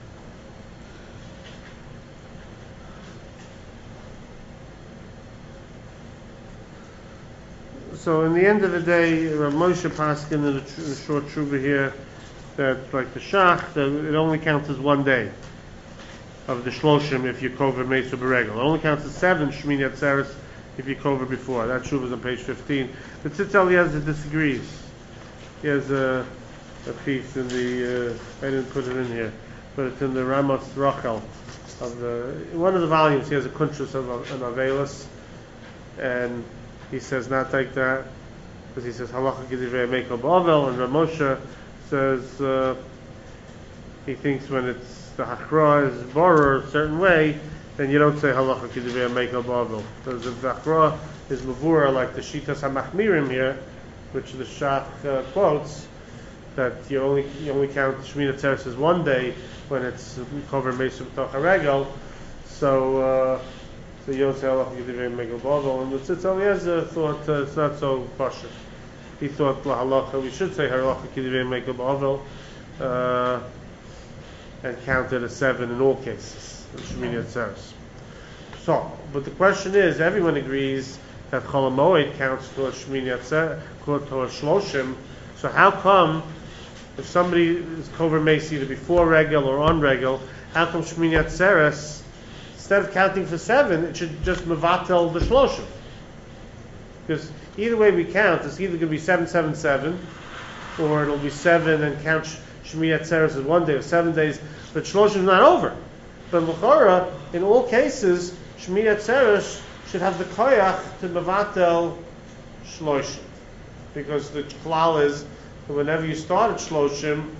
A: So in the end of the day, Rav Moshe Paskin in a short tshuva here, that like the Shach, that it only counts as 1 day of the Shloshim if you cover Mesa B'regel. It only counts as 7 Shemini Atzeres if you cover before. That tshuva is on page 15. But Tzitz Eliezer disagrees. He has a piece in the, I didn't put it in here, but it's in the Ramos Rachel of one of the volumes. He has a kuntrus of an Avelis, and he says not like that, because he says halacha gedivrei meiko ba'ovel, and Rav Moshe says he thinks when it's the hachra is boror a certain way, then you don't say halacha k'divrei mekel ba'avil. Because the Vachra is mavura like the Shitas HaMachmirim here, which the Shach quotes, that you only count Shmini Atzeres as one day when it's covered Mesu B'toch HaRegel. So you don't say halacha k'divrei mekel ba'avil. And the Tzitz Eliezer thought it's not so pashut. He thought halacha we should say halacha k'divrei mekel ba'avil, and count it as 7 in all cases. Shmini Atzeres. So, but the question is, everyone agrees that Chol HaMoed counts towards Shmini Atzeres, towards Shloshim. So how come, if somebody is cover mace either before regel or on regel, how come Shmini Atzeres, instead of counting for 7, it should just mevatel the Shloshim? Because either way we count, it's either going to be 777, or it'll be 7 and count Shmini Atzeres as 1 day or 7 days, but Shloshim is not over. But l'chora, in all cases, Shmini Atzeres should have the koyach to mevatel Shloshim, because the klal is that whenever you start at Shloshim,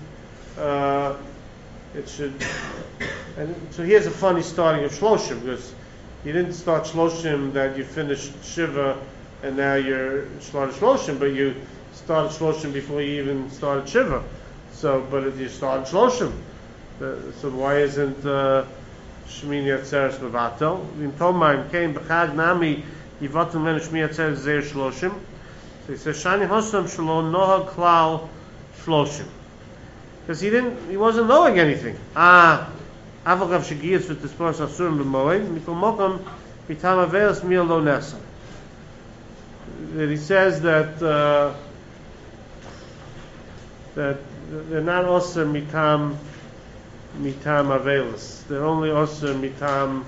A: it should. And so here's a funny starting of Shloshim, because you didn't start Shloshim that you finished Shiva and now you're started Shloshim, but you started Shloshim before you even started Shiva. So, but you started Shloshim. So why isn't Shmini Atzeres mevatel? In Tomaim came b'chag nami yivatel menu Shmini Atzeres zeir Shloshim. So he says Shani Hosam Shalom Noha Klal Shloshim, because he wasn't knowing anything. Avagav Shegiyas v'Tispos Asurim b'Moed Mikol Mokam Mitam Aveos Mil Lo Nesa. That he says that they're not also mitam avelis. They're only also mitam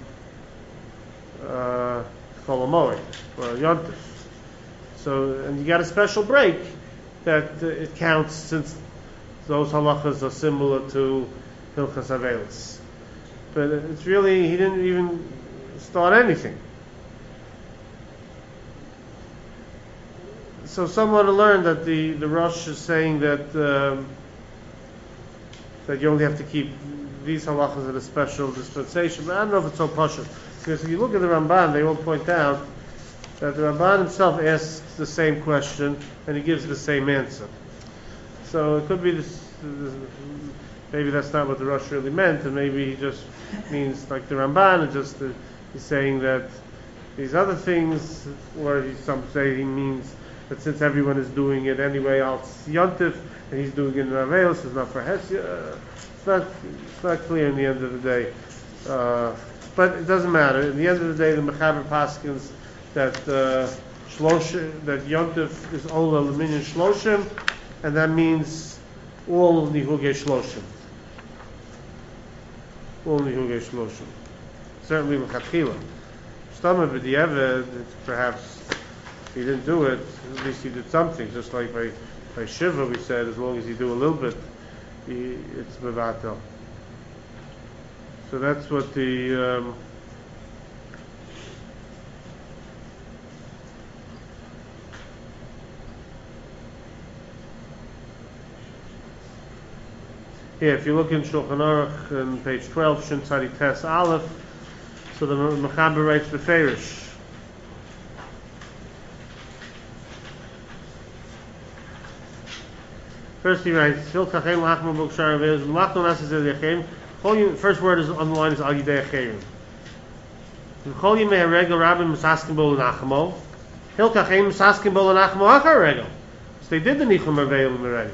A: Chol HaMoed or Yontif. So, and you got a special break that it counts, since those halachas are similar to Hilchas Avelis. But it's really, he didn't even start anything. So someone to learn that the Rosh is saying that that you only have to keep these halachas in a special dispensation. But I don't know if it's so pashut, because if you look at the Ramban, they all point out that the Ramban himself asks the same question and he gives the same answer. So it could be this, maybe that's not what the Rosh really meant, and maybe he just means like the Ramban, and just he's saying that these other things, or some say he means that since everyone is doing it anyway, Al Yontif, and he's doing it in Avelos, it's not for Hesia. It's not clear in the end of the day. But it doesn't matter. In the end of the day, the Mechaber Paskins that Shloshim, that Yontif is all Aluminium Shloshim, and that means all Nihugei Shloshim. All Nihugei Shloshim. Certainly L'chatchila. Stomach B'diavad, perhaps if he didn't do it, at least he did something. Just like by Shiva, we said, as long as you do a little bit, it's mevatel. So that's what the here, if you look in Shulchan Aruch on page 12, Shin Tzadi Tes Aleph, so the Mechaber writes beferish. First he writes, first word is on the line is Al Yidei Acherim. V'chol Yimei HaRegel Rabbim Misaskim Bo L'Nachmo, Hilkach Ein Misaskim Bo L'Nachmo Achar Regel. So they did the Nichum Avelim already.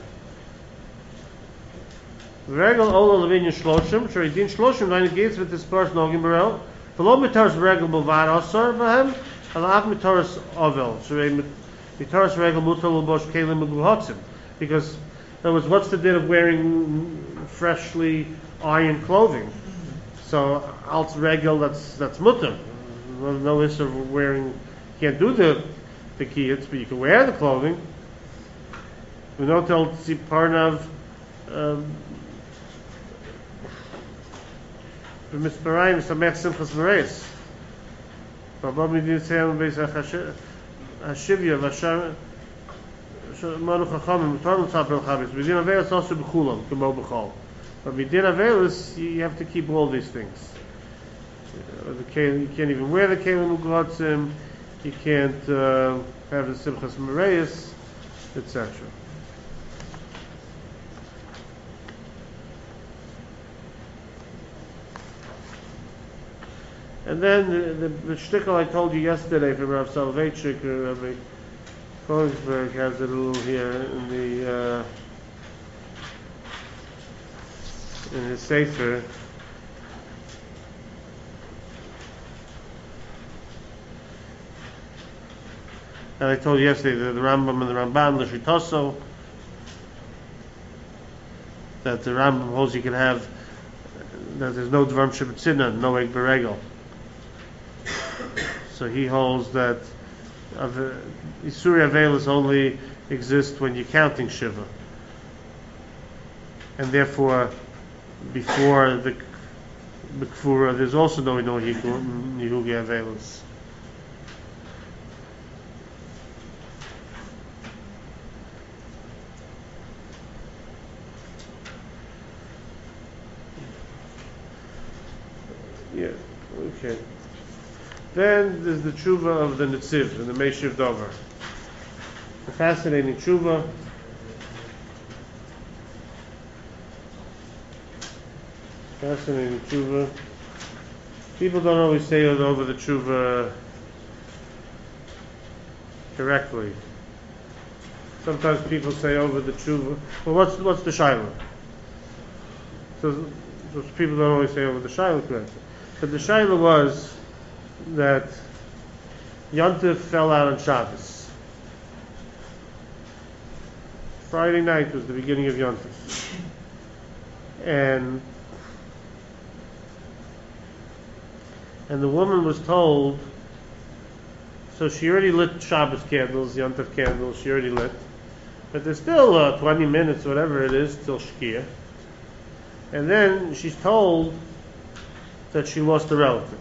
A: Regel Ola Levinyan Shloshim, Sheridin Shloshim, Lein Gates with this person Nogim Barel, V'lo Mitaras Regel Bovad Osar V'hem, Alach Mitaras Ovel, Sherid Mitaras Regel Mutal L'Bosh Kelim M'Gluhotzim. Because in other words, what's the din of wearing freshly ironed clothing? So, als regel, that's mutter. No issue of wearing, you can't do the kiyyutz, but you can wear the clothing. We know till Tziparnav, B'misparayim, Samech Simchas V'reis. Babab Midin Seyam B'Beis HaShivya, V'Hasham, Maru Chachamim, Torah Tzapel Chavis. B'din Avelis also b'chulam, k'mo b'chol. But b'din Avelis, you have to keep all these things. You can't even wear the kelim uglotzim. You can't have the simchas mereis, etc. And then the shtickle I told you yesterday from Rav Soloveitchik, Rabbi Koenigsberg has it a little here in his sefer. And I told you yesterday that the Rambam and the Ramban, L'Shitoso, that the Rambam holds you can have, that there's no Dvarim Shebetzina, no Egg Beregel. So he holds that Isuri Avelis only exists when you're counting Shiva. And therefore, before the Kfura, there's also no Nihugi Avelis. Yeah, okay. Then there's the tshuva of the Netziv and the Meishiv Dover. A fascinating tshuva. Fascinating tshuva. People don't always say it over the tshuva correctly. Sometimes people say over the tshuva. Well, what's the shaila? So people don't always say over the shaila correctly. But the shaila was that Yontif fell out on Shabbos. Friday night was the beginning of Yontif. And the woman was told, so she already lit Shabbos candles, Yontif candles, she already lit. But there's still 20 minutes, whatever it is, till Shkia. And then she's told that she lost a relative.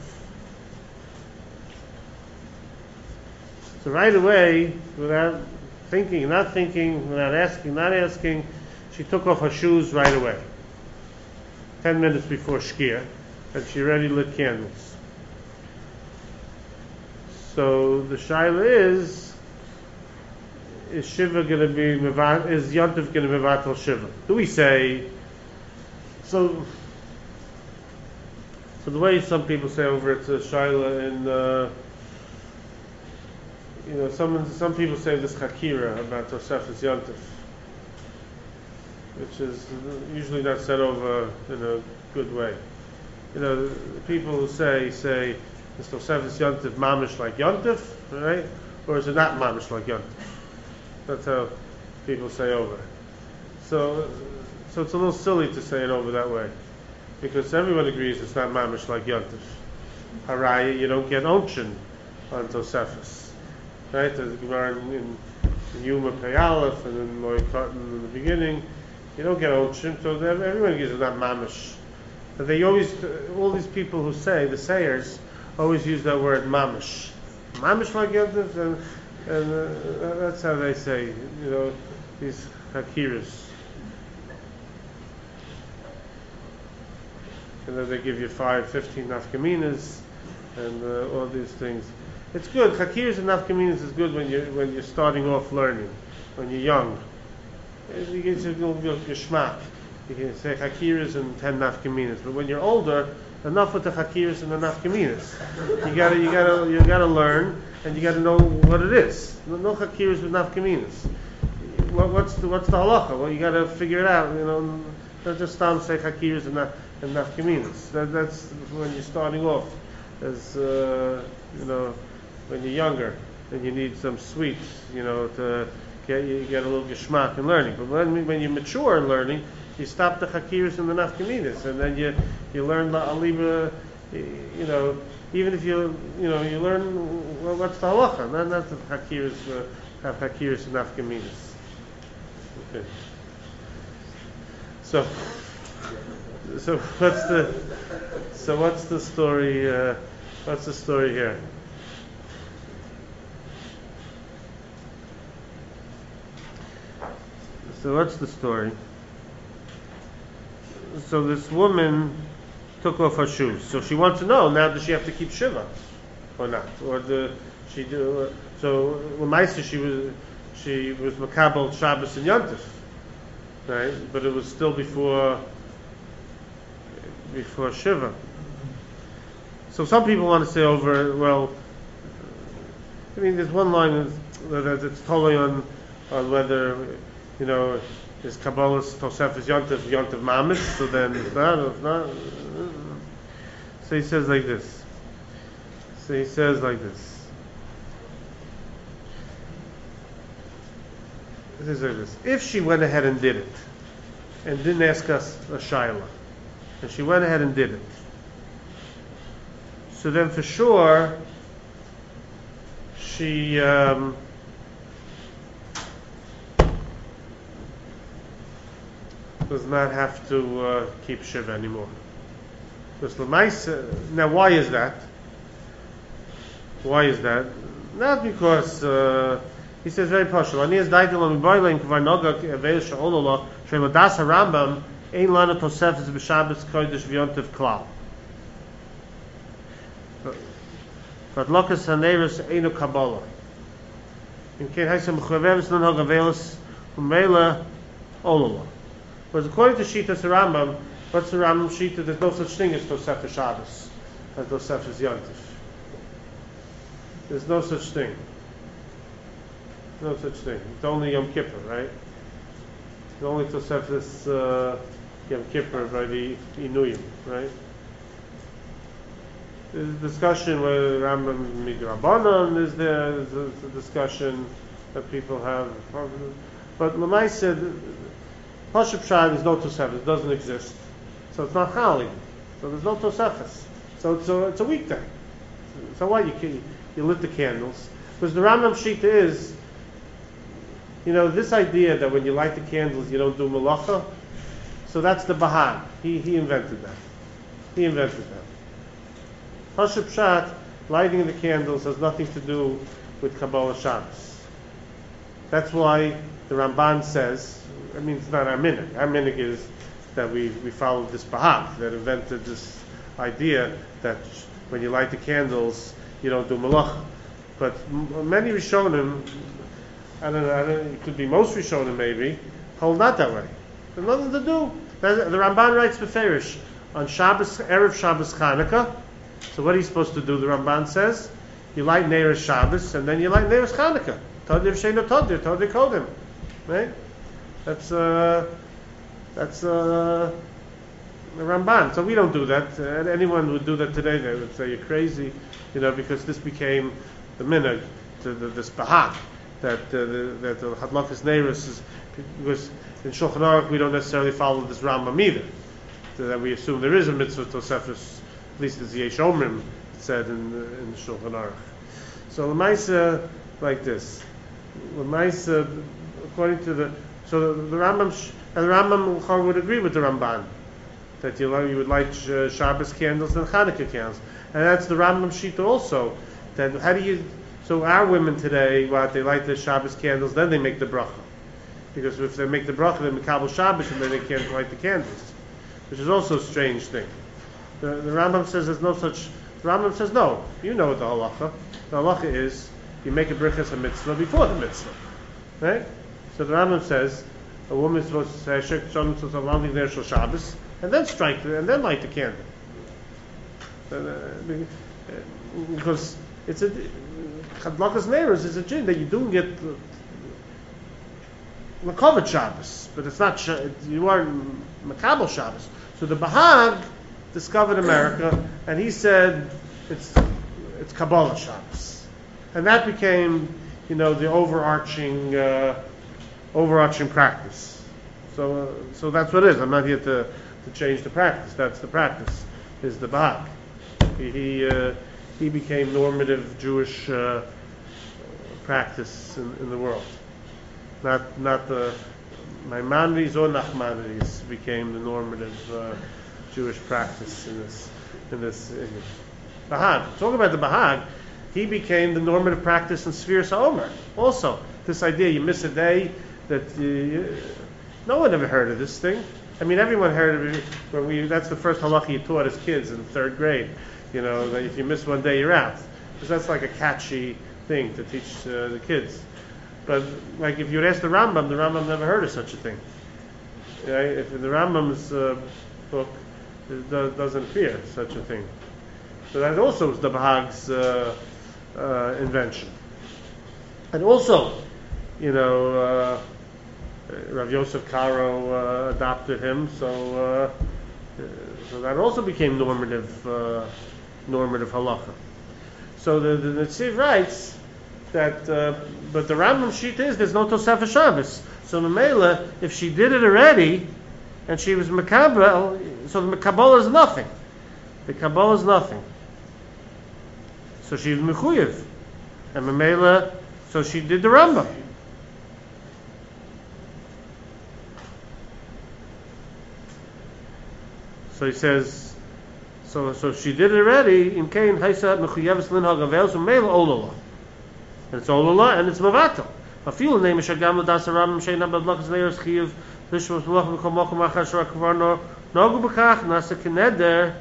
A: So right away, without thinking, without asking, she took off her shoes right away. 10 minutes before Shkia, and she already lit candles. So the shaila is Shiva going to be is Yontif going to be Mevatel Shiva? Do we say so the way some people say over it's a shaila in some people say this Hakira about Tosefes Yontif, which is usually not said over in a good way. The people who say is Tosefes Yontif mamish like Yontif, right? Or is it not mamish like Yontif? That's how people say over. So it's a little silly to say it over that way, because everyone agrees it's not mamish like Yontif. Haraya, you don't get onshin on Tosefes. Right? There's a Gemara in Yuma Pei Aleph and in Moed Katan in the beginning. You don't get onshin, so everyone agrees it's not mamish. But they always, all these people who say, the sayers, always use that word mamish. Mamish like Yontif, and that's how they say, these hakiras. And then they give you 15 nafkaminas, and all these things. It's good. Hakiras and nafkaminas is good when you're starting off learning, when you're young. You get your shmak. You can say hakiras and 10 nafkaminas. But when you're older, enough with the hakiras and the nafkaminas. You gotta learn, and you gotta know what it is. No hakiras with nafkaminas. What's the halacha? Well, you gotta figure it out. Don't just say hakiras and nafkaminas. That's when you're starting off, as when you're younger, and you need some sweets, to get a little geschmack in learning. But when you mature in learning, you stop the hakiras and the nafkaminas, and then you learn the alibra. Even if you learn what's the halacha, not the hakiras have hakiras and nafkaminas. Okay. So what's the story? What's the story here? So what's the story? So this woman took off her shoes. So she wants to know now, does she have to keep Shiva or not? Or she do? So Lamaisa she was Makabel Shabbos and Yontif, right? But it was still before Shiva. So some people want to say over. Well, I mean, there's one line that it's totally on whether is Kabbalah's Tosefes Yontif Mamish. So then it's not. So he says like this. If she went ahead and did it, and didn't ask us a shayla, and she went ahead and did it, so then for sure she does not have to keep Shiva anymore. Now, why is that? Not because he says very partial. Ani is daitel on boiling kvarnoga veil shaolola shemadas harambam ein lana tosefes b'Shabbos kodesh v'yontiv klal. But lokas haneres einu kabbalah. In kein heisem chaveves non hagavelis umela olola. But according to Shitas Rambam, what's the Rambam Shita? There's no such thing as Tosefes Shabbos, as Tosefes Yontif. There's no such thing. It's only Yom Kippur, right? It's only Tosefes Yom Kippur by the Inuyim, right? There's a discussion whether Rambam Midrabanan is there. There's a discussion that people have. But Lamai said, Pashup Shad is no Tosefes, it doesn't exist. So it's not Chali. So there's no Tosefes. So it's a weekday. So what? You lit the candles. Because the Rambam Shita is, this idea that when you light the candles you don't do malacha. So that's the Bahag. He invented that. Pashup Shad, lighting the candles, has nothing to do with Kabbalah Shabbos. That's why the Ramban says, it's not our minhag. Our minhag is that we follow this Bahag that invented this idea that when you light the candles, you don't do malacha. But many Rishonim, I don't know, it could be most Rishonim maybe, hold not that way. There's nothing to do. The Ramban writes Beferish on Shabbos, Erev Shabbos Chanukah. So what are you supposed to do? The Ramban says, you light Neiros Shabbos and then you light Neiros Chanukah. Todir Sheino Todir Kodim. Right? That's the Ramban. So we don't do that. Anyone would do that today, they would say you're crazy, because this became the minhag to this bahag that the hadlakas neiros is, because in Shulchan Aruch we don't necessarily follow this Rambam either. So that we assume there is a mitzvah tosefes, at least as Yesh Omrim said in the Shulchan Aruch. So Lamaisa like this. Lamaisa, according to the Rambam would agree with the Ramban that you would light Shabbos candles and Chanukah candles, and that's the Rambam Shita also. That so our women today, they light the Shabbos candles, then they make the bracha, because if they make the bracha, they Makabel Shabbos, and then they can't light the candles, which is also a strange thing. The Rambam says there's no such. The Rambam says no. You know the halacha. The halacha is you make a brichas a mitzvah before the mitzvah, right? So the Rambam says a woman is supposed to say Shek Shalom Tzalmavik Ner Shel Shabbos and then strike it and then light the candle, because it's a Chadlakas Neiros is a gin that you do get Makovat Shabbos, but it's not you aren't Makabel Shabbos. So the Bahag discovered America, and he said it's Kabbalah Shabbos, and that became the overarching practice. So that's what it is. I'm not here to change the practice. That's the practice. Is the Bahag. He became normative Jewish practice in the world. Not the Maimonides or Nachmanides became the normative Jewish practice in this. Bahag. Talking about the Bahag, he became the normative practice in Sfiras HaOmer. Also, this idea you miss a day that no one ever heard of this thing. I mean, everyone heard of it. That's the first halacha you taught as kids in 3rd grade. You know, that if you miss one day, you're out. Because that's like a catchy thing to teach the kids. But like if you would ask the Rambam never heard of such a thing. Right? If in the Rambam's book, it doesn't appear such a thing. So that also was the Bahag's invention. And also, you know, Rav Yosef Karo adopted him, so that also became normative halacha. So the Netziv writes that, but the Rambam sheet is there's no Tosefah Shabbos. So Mamela, if she did it already, and she was Makabel, so the Kabbalah is nothing. The Kabbalah is nothing. So she was Mechuyev. And Mamela, so she did the Rambam. So he says, so she did it already, in Kain Haisa Mechuyeves Linhag Avel, so Mamela Olala. And it's Olala, and it's Mavato. I feel the name is Shagam Ladas Rambam Sheina Badlakas Leiros Chiv. This was Malach Mekomach Machashra Kvarno Nagu Bekach Nasa Keneder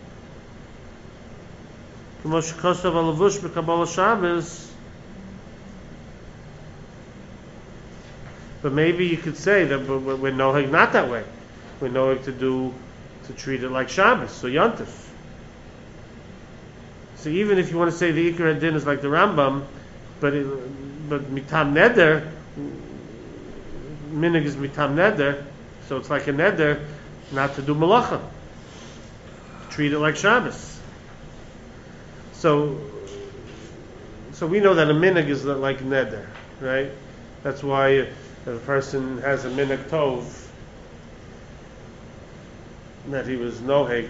A: Kemosh Kosav Alavush Bekabbalah Shabbos. But maybe you could say that we're nohig not that way. We're nohig to treat it like Shabbos, so Yontif. So even if you want to say the Ikar Hadin is like the Rambam, but mitam neder, minig is mitam neder, so it's like a neder not to do malacha. Treat it like Shabbos. So we know that a minig is like neder, right? That's why if a person has a minig tov that he was noheg,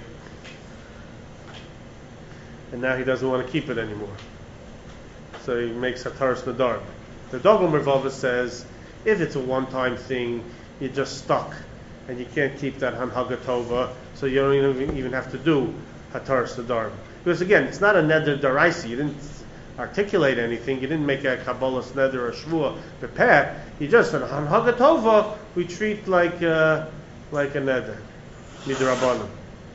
A: and now he doesn't want to keep it anymore. So he makes hataras nadar. The Dogel Mervava says, if it's a one-time thing, you're just stuck, and you can't keep that hanhaga tova, so you don't even have to do hataras nadar. Because again, it's not a neder daraisi. You didn't articulate anything. You didn't make a kabbalas neder or shvua prepare. You just an hanhaga tova we treat like a neder midrabanan.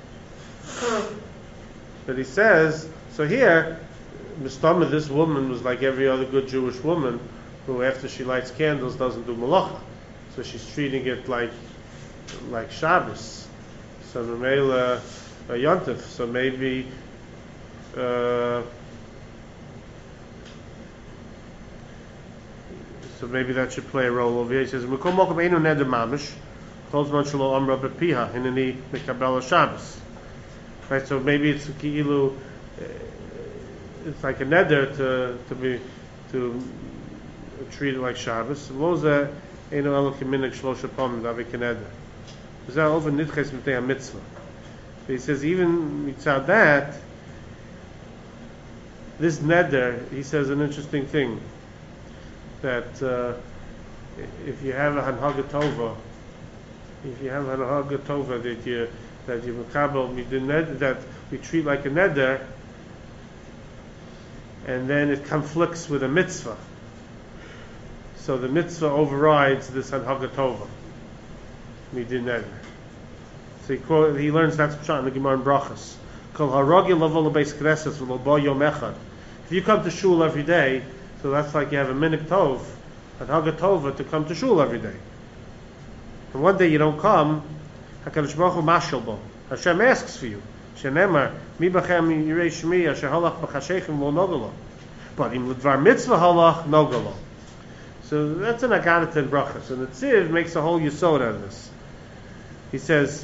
A: But he says, so here, Mistama, this woman was like every other good Jewish woman who, after she lights candles, doesn't do malacha. So she's treating it like Shabbos. So Mamela Yontif. So maybe that should play a role over here. He says, "Mekom mokom einu neder mamish, kol zman shelo amra bepiha hineni mekabel Shabbos." Right. So maybe it's ki'ilu. It's like a neder to treat it like Shabbos. Lo ze einu elo kiminig shlosha pamim davi keneder. Zeh over nitches mitei mitzvah. He says even mitzad that, this neder, he says an interesting thing, that if you have a hanhaga tova, that you mekabel that we treat like a neder, and then it conflicts with a mitzvah, so the mitzvah overrides this hanhaga tova. Midin neder. So he learns that's pshat in the Gemara in Brachos. Kol haragi lavol beis knesses v'lo bo yom echad. If you come to shul every day, so that's like you have a minik tov, hanhaga tova, to come to shul every day. And one day you don't come, HaKadosh Baruch Hu mashal bo. Hashem asks for you. Shenemar mi bachem yirei shmi asher halach b'chashechem lo nogalo. But im l'dvar mitzvah halach nogalo. So that's an agadat in Brachos. And the Tziv makes a whole yisod out of this. He says,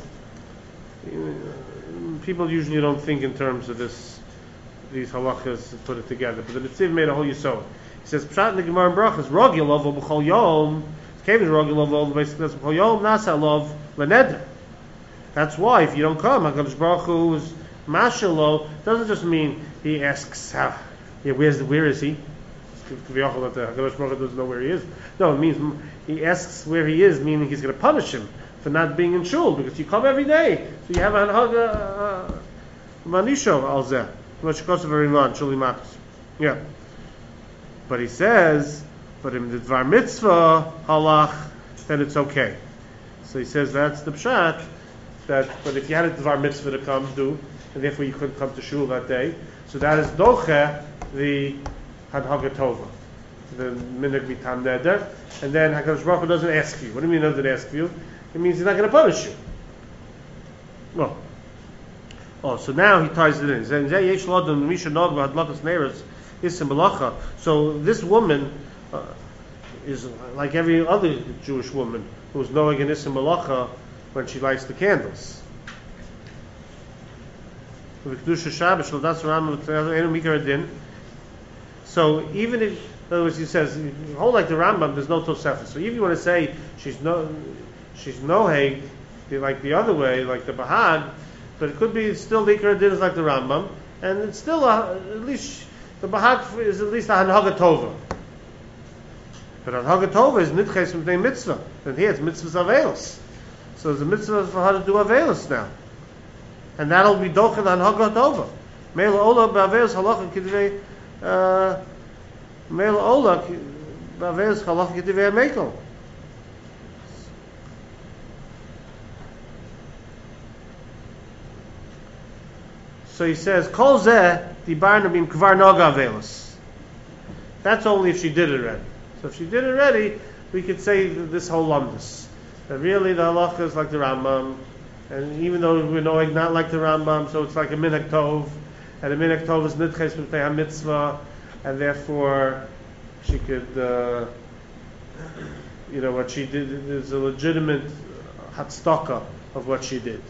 A: people usually don't think in terms of these halachas and put it together, but the Netziv made a whole yisod. He says, Pshat in the Gemara in Brachos, Rogil Lov b'chol yom, Kevin Rogil Lov b'chol yom, Nasa Lov l'neder. That's why if you don't come, HaKadosh Baruch Hu's mashalo doesn't just mean he asks, where is he? HaKadosh Baruch Hu doesn't know where he is. No, it means he asks where he is, meaning he's going to punish him for not being in shul, because you come every day, so you have a hanhaga manisho al zeh. Much cost very much, shuli matos. Yeah. But he says, but in the dvar mitzvah halach, then it's okay. So he says that's the pshat. But if you had a dvar mitzvah to come do, and therefore you couldn't come to shul that day, so that is doche the hanhaga tova, the minhag mitam neder, and then Hakadosh Baruch Hu doesn't ask you. What do you mean he doesn't ask you? It means he's not going to punish you. No. Oh, so now he ties it in. So this woman is like every other Jewish woman who's knowing an Issa Malacha when she lights the candles. So even if, in other words, he says, hold like the Rambam, there's no Tosefah. So even you want to say she's noheg, like the other way, like the Bahag, but it could be still the Ikar Din is like the Rambam, and it's still at least the Bahag is at least a Hanhaga Tova. But Hanhaga Tova is Nitches M'nei Mitzvah, and here it's Mitzvahs Avelos. So there's a mitzvah for her to do Avelos now, and that'll be Dochen Hanhaga Tova. Meila Ola B'Avelos Halacha Kidvei Meila Ola B'Avelos Halacha Kidvei Mekel. So he says, Kol zeh dibarna bim kvar noga avelos. That's only if she did it already. So if she did it already, we could say this whole lumdus. That really the halacha is like the Rambam, and even though we're knowing not like the Rambam, so it's like a minhag tov, and a minhag tov is nitches b'nei ha-mitzvah, and therefore she could, what she did is a legitimate hatstaka of what she did.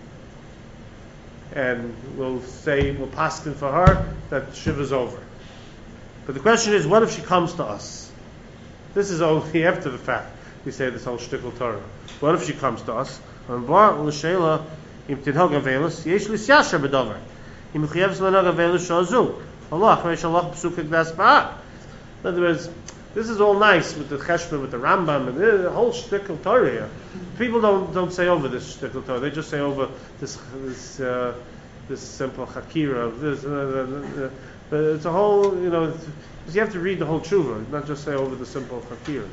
A: And we'll paskin for her that Shiva's over. But the question is, what if she comes to us? This is only after the fact. We say this whole shtickle Torah. What if she comes to us? In other words, this is all nice with the cheshbon, with the Rambam, and the whole shtickle Torah here. People don't say over this shtickle Torah. They just say over this simple hakira of this. But it's a whole, you have to read the whole tshuva, not just say over the simple hakira.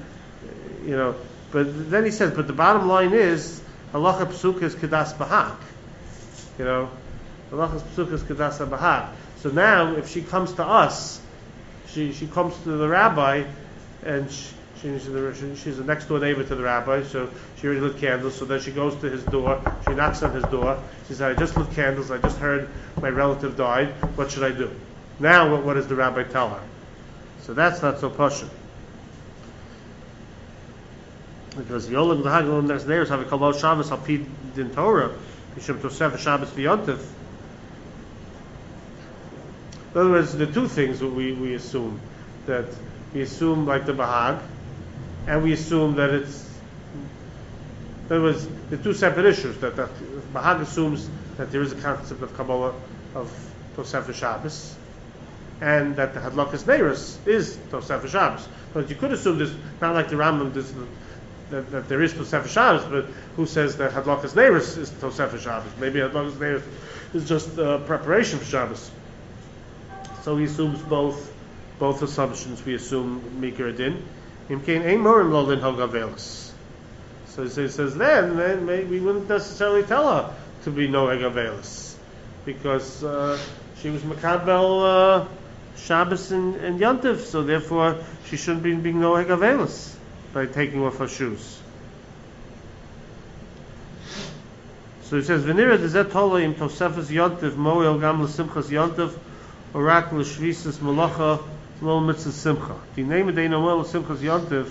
A: But then he says, but the bottom line is, halacha psuka is kedas bahak. Halacha psuka is kedas bahak. So now, if she comes to us, she comes to the rabbi, and she's a next door neighbor to the rabbi, so she already lit candles, so then she goes to his door, she knocks on his door, she says, I just lit candles, I just heard my relative died, what should I do? Now, what does the rabbi tell her? So that's not so pashut. Because Yolim the Hagel next neighbors have a Kabbalah Shabbos Alpid Din Torah, Bisham Tosef Shabbos V'Yontif. In other words, the two things that we assume, that we assume like the Bahag, and we assume that it's, in other words, the two separate issues, that Bahag assumes that there is a concept of Kabbalah of Tosef Shabbos, and that the Hadlakas Neiros is Tosef Shabbos. But you could assume this, not like the Rambam, that there is Tosef Shabbos, but who says that Hadlakas Neiros is Tosef Shabbos? Maybe Hadlakas Neiros is just preparation for Shabbos. So he assumes both assumptions. We assume Mikra Din. So he says then maybe we wouldn't necessarily tell her to be no Egavelis, because she was Makabel Shabbos and Yontif, so therefore she shouldn't be being no Egavelis by taking off her shoes. So he says, Venira dezet tola im tosefes Yontif moel gam l'simchas Yontif orak l'shvisas malacha lo mitzvah simcha. The name of the moel l'simchas Yontif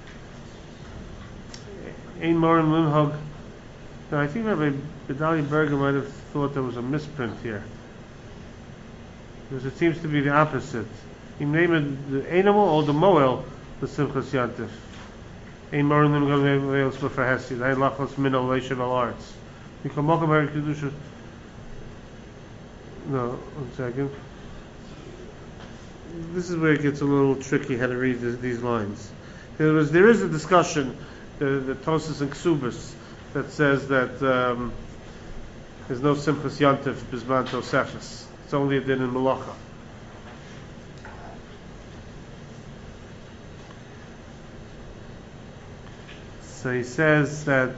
A: ein morim lunhog. Now I think Rabbi Gedali Berger might have thought there was a misprint here, because it seems to be the opposite. He named the animal or the moel the simchas Yontif. Ein morim lunhog veils for hesi. Ein lachos min olation al arts. No, one second. This is where it gets a little tricky how to read these lines. There is a discussion, the Tosas and Ksubas, that says that there's no Simchas Yontif Bizman Tosefes. It's only a din in Malacha. So he says that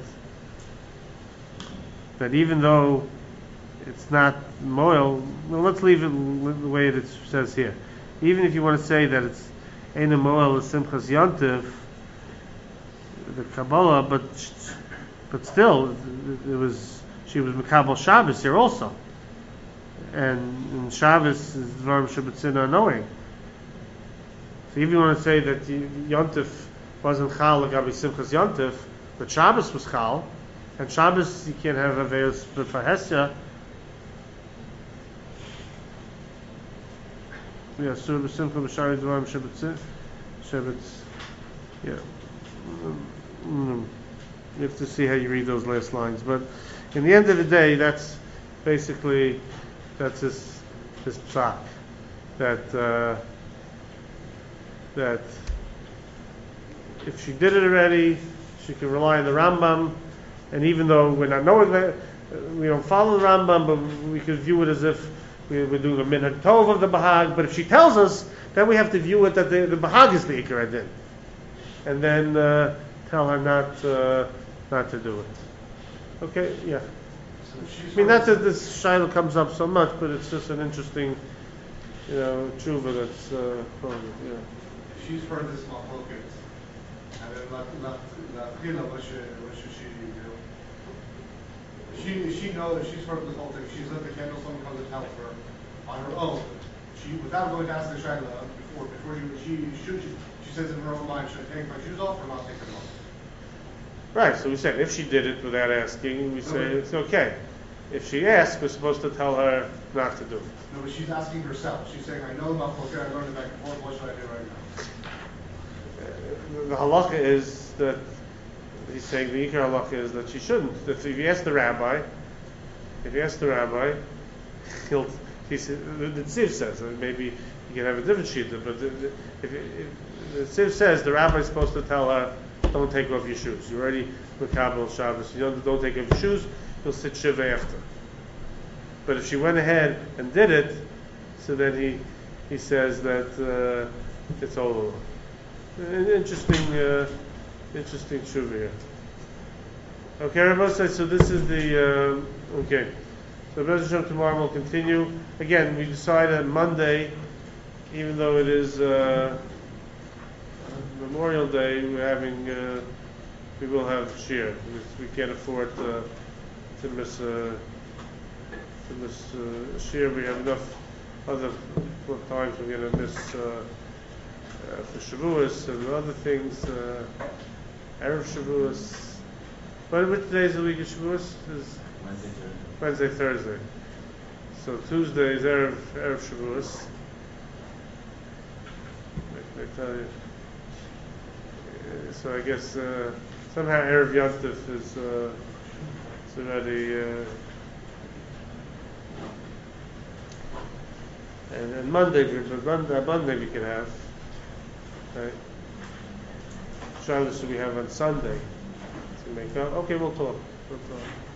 A: even though it's not moil, well, let's leave it the way it says here. Even if you want to say that it's Ein Moel Simchas Yontif, the Kabbalah, but still, she was Mekabel Shabbos here also, and Shabbos is Dvarim Shabbatzin knowing. So if you want to say that Yontif wasn't Chal Gabi Simchas Yontif, but Shabbos was Chal, and Shabbos you can't have Aveos B'Fahesya. Yeah, Surah B'Simcha B'Shari Dvarim Shabbatz. Yeah. You have to see how you read those last lines, but in the end of the day, that's basically his psak. That if she did it already, she can rely on the Rambam, and even though we're not knowing that, we don't follow the Rambam, but we could view it as if we're doing a minhag tov of the Bahag. But if she tells us, then we have to view it that the Bahag is the Ikar Adin, and then tell her not to do it. Okay, yeah. I mean, not that this Shiloh comes up so much, but it's just an interesting, tshuva that's yeah.
G: She's heard this machloket, and then Latchila, what should she do? She knows, she's heard this whole thing. She's lit the candle, someone comes and tells her on her own. She, without going to ask the Shaila before she says in her own mind, should I take my shoes off or not take them off?
A: Right, so we said if she did it without asking, we say it's okay. If she asks, we're supposed to tell her not to do it.
G: No, but she's asking herself. She's saying, I know about Machloket, I learned it back and forth, what should I do right now?
A: The halacha is that, he's saying the ikar halacha is that she shouldn't. If you ask the rabbi, the Tziv says, maybe you can have a different shita, but if the Tziv says the rabbi is supposed to tell her, don't take off your shoes. You're already Mekabel Shabbos. You don't take off your shoes, you'll sit Shiva after. But if she went ahead and did it, so then he says that it's over. An interesting tshuva here. Okay, Rabbi says, so this is the, okay. So Bez Hashem, tomorrow we'll continue. Again, we decided on Monday, even though it is Memorial Day, we will have shir. We can't afford to miss shir. We have enough other times we're going to miss for Shavuos and other things. Erev Shavuos. Which days of the week is Shavuos? Wednesday, Thursday. So Tuesday is Erev Shavuos. I tell you. So I guess somehow Erev Yontif is already, and Monday we can have. Right? Shabbos we have on Sunday to make up. Okay, we'll talk.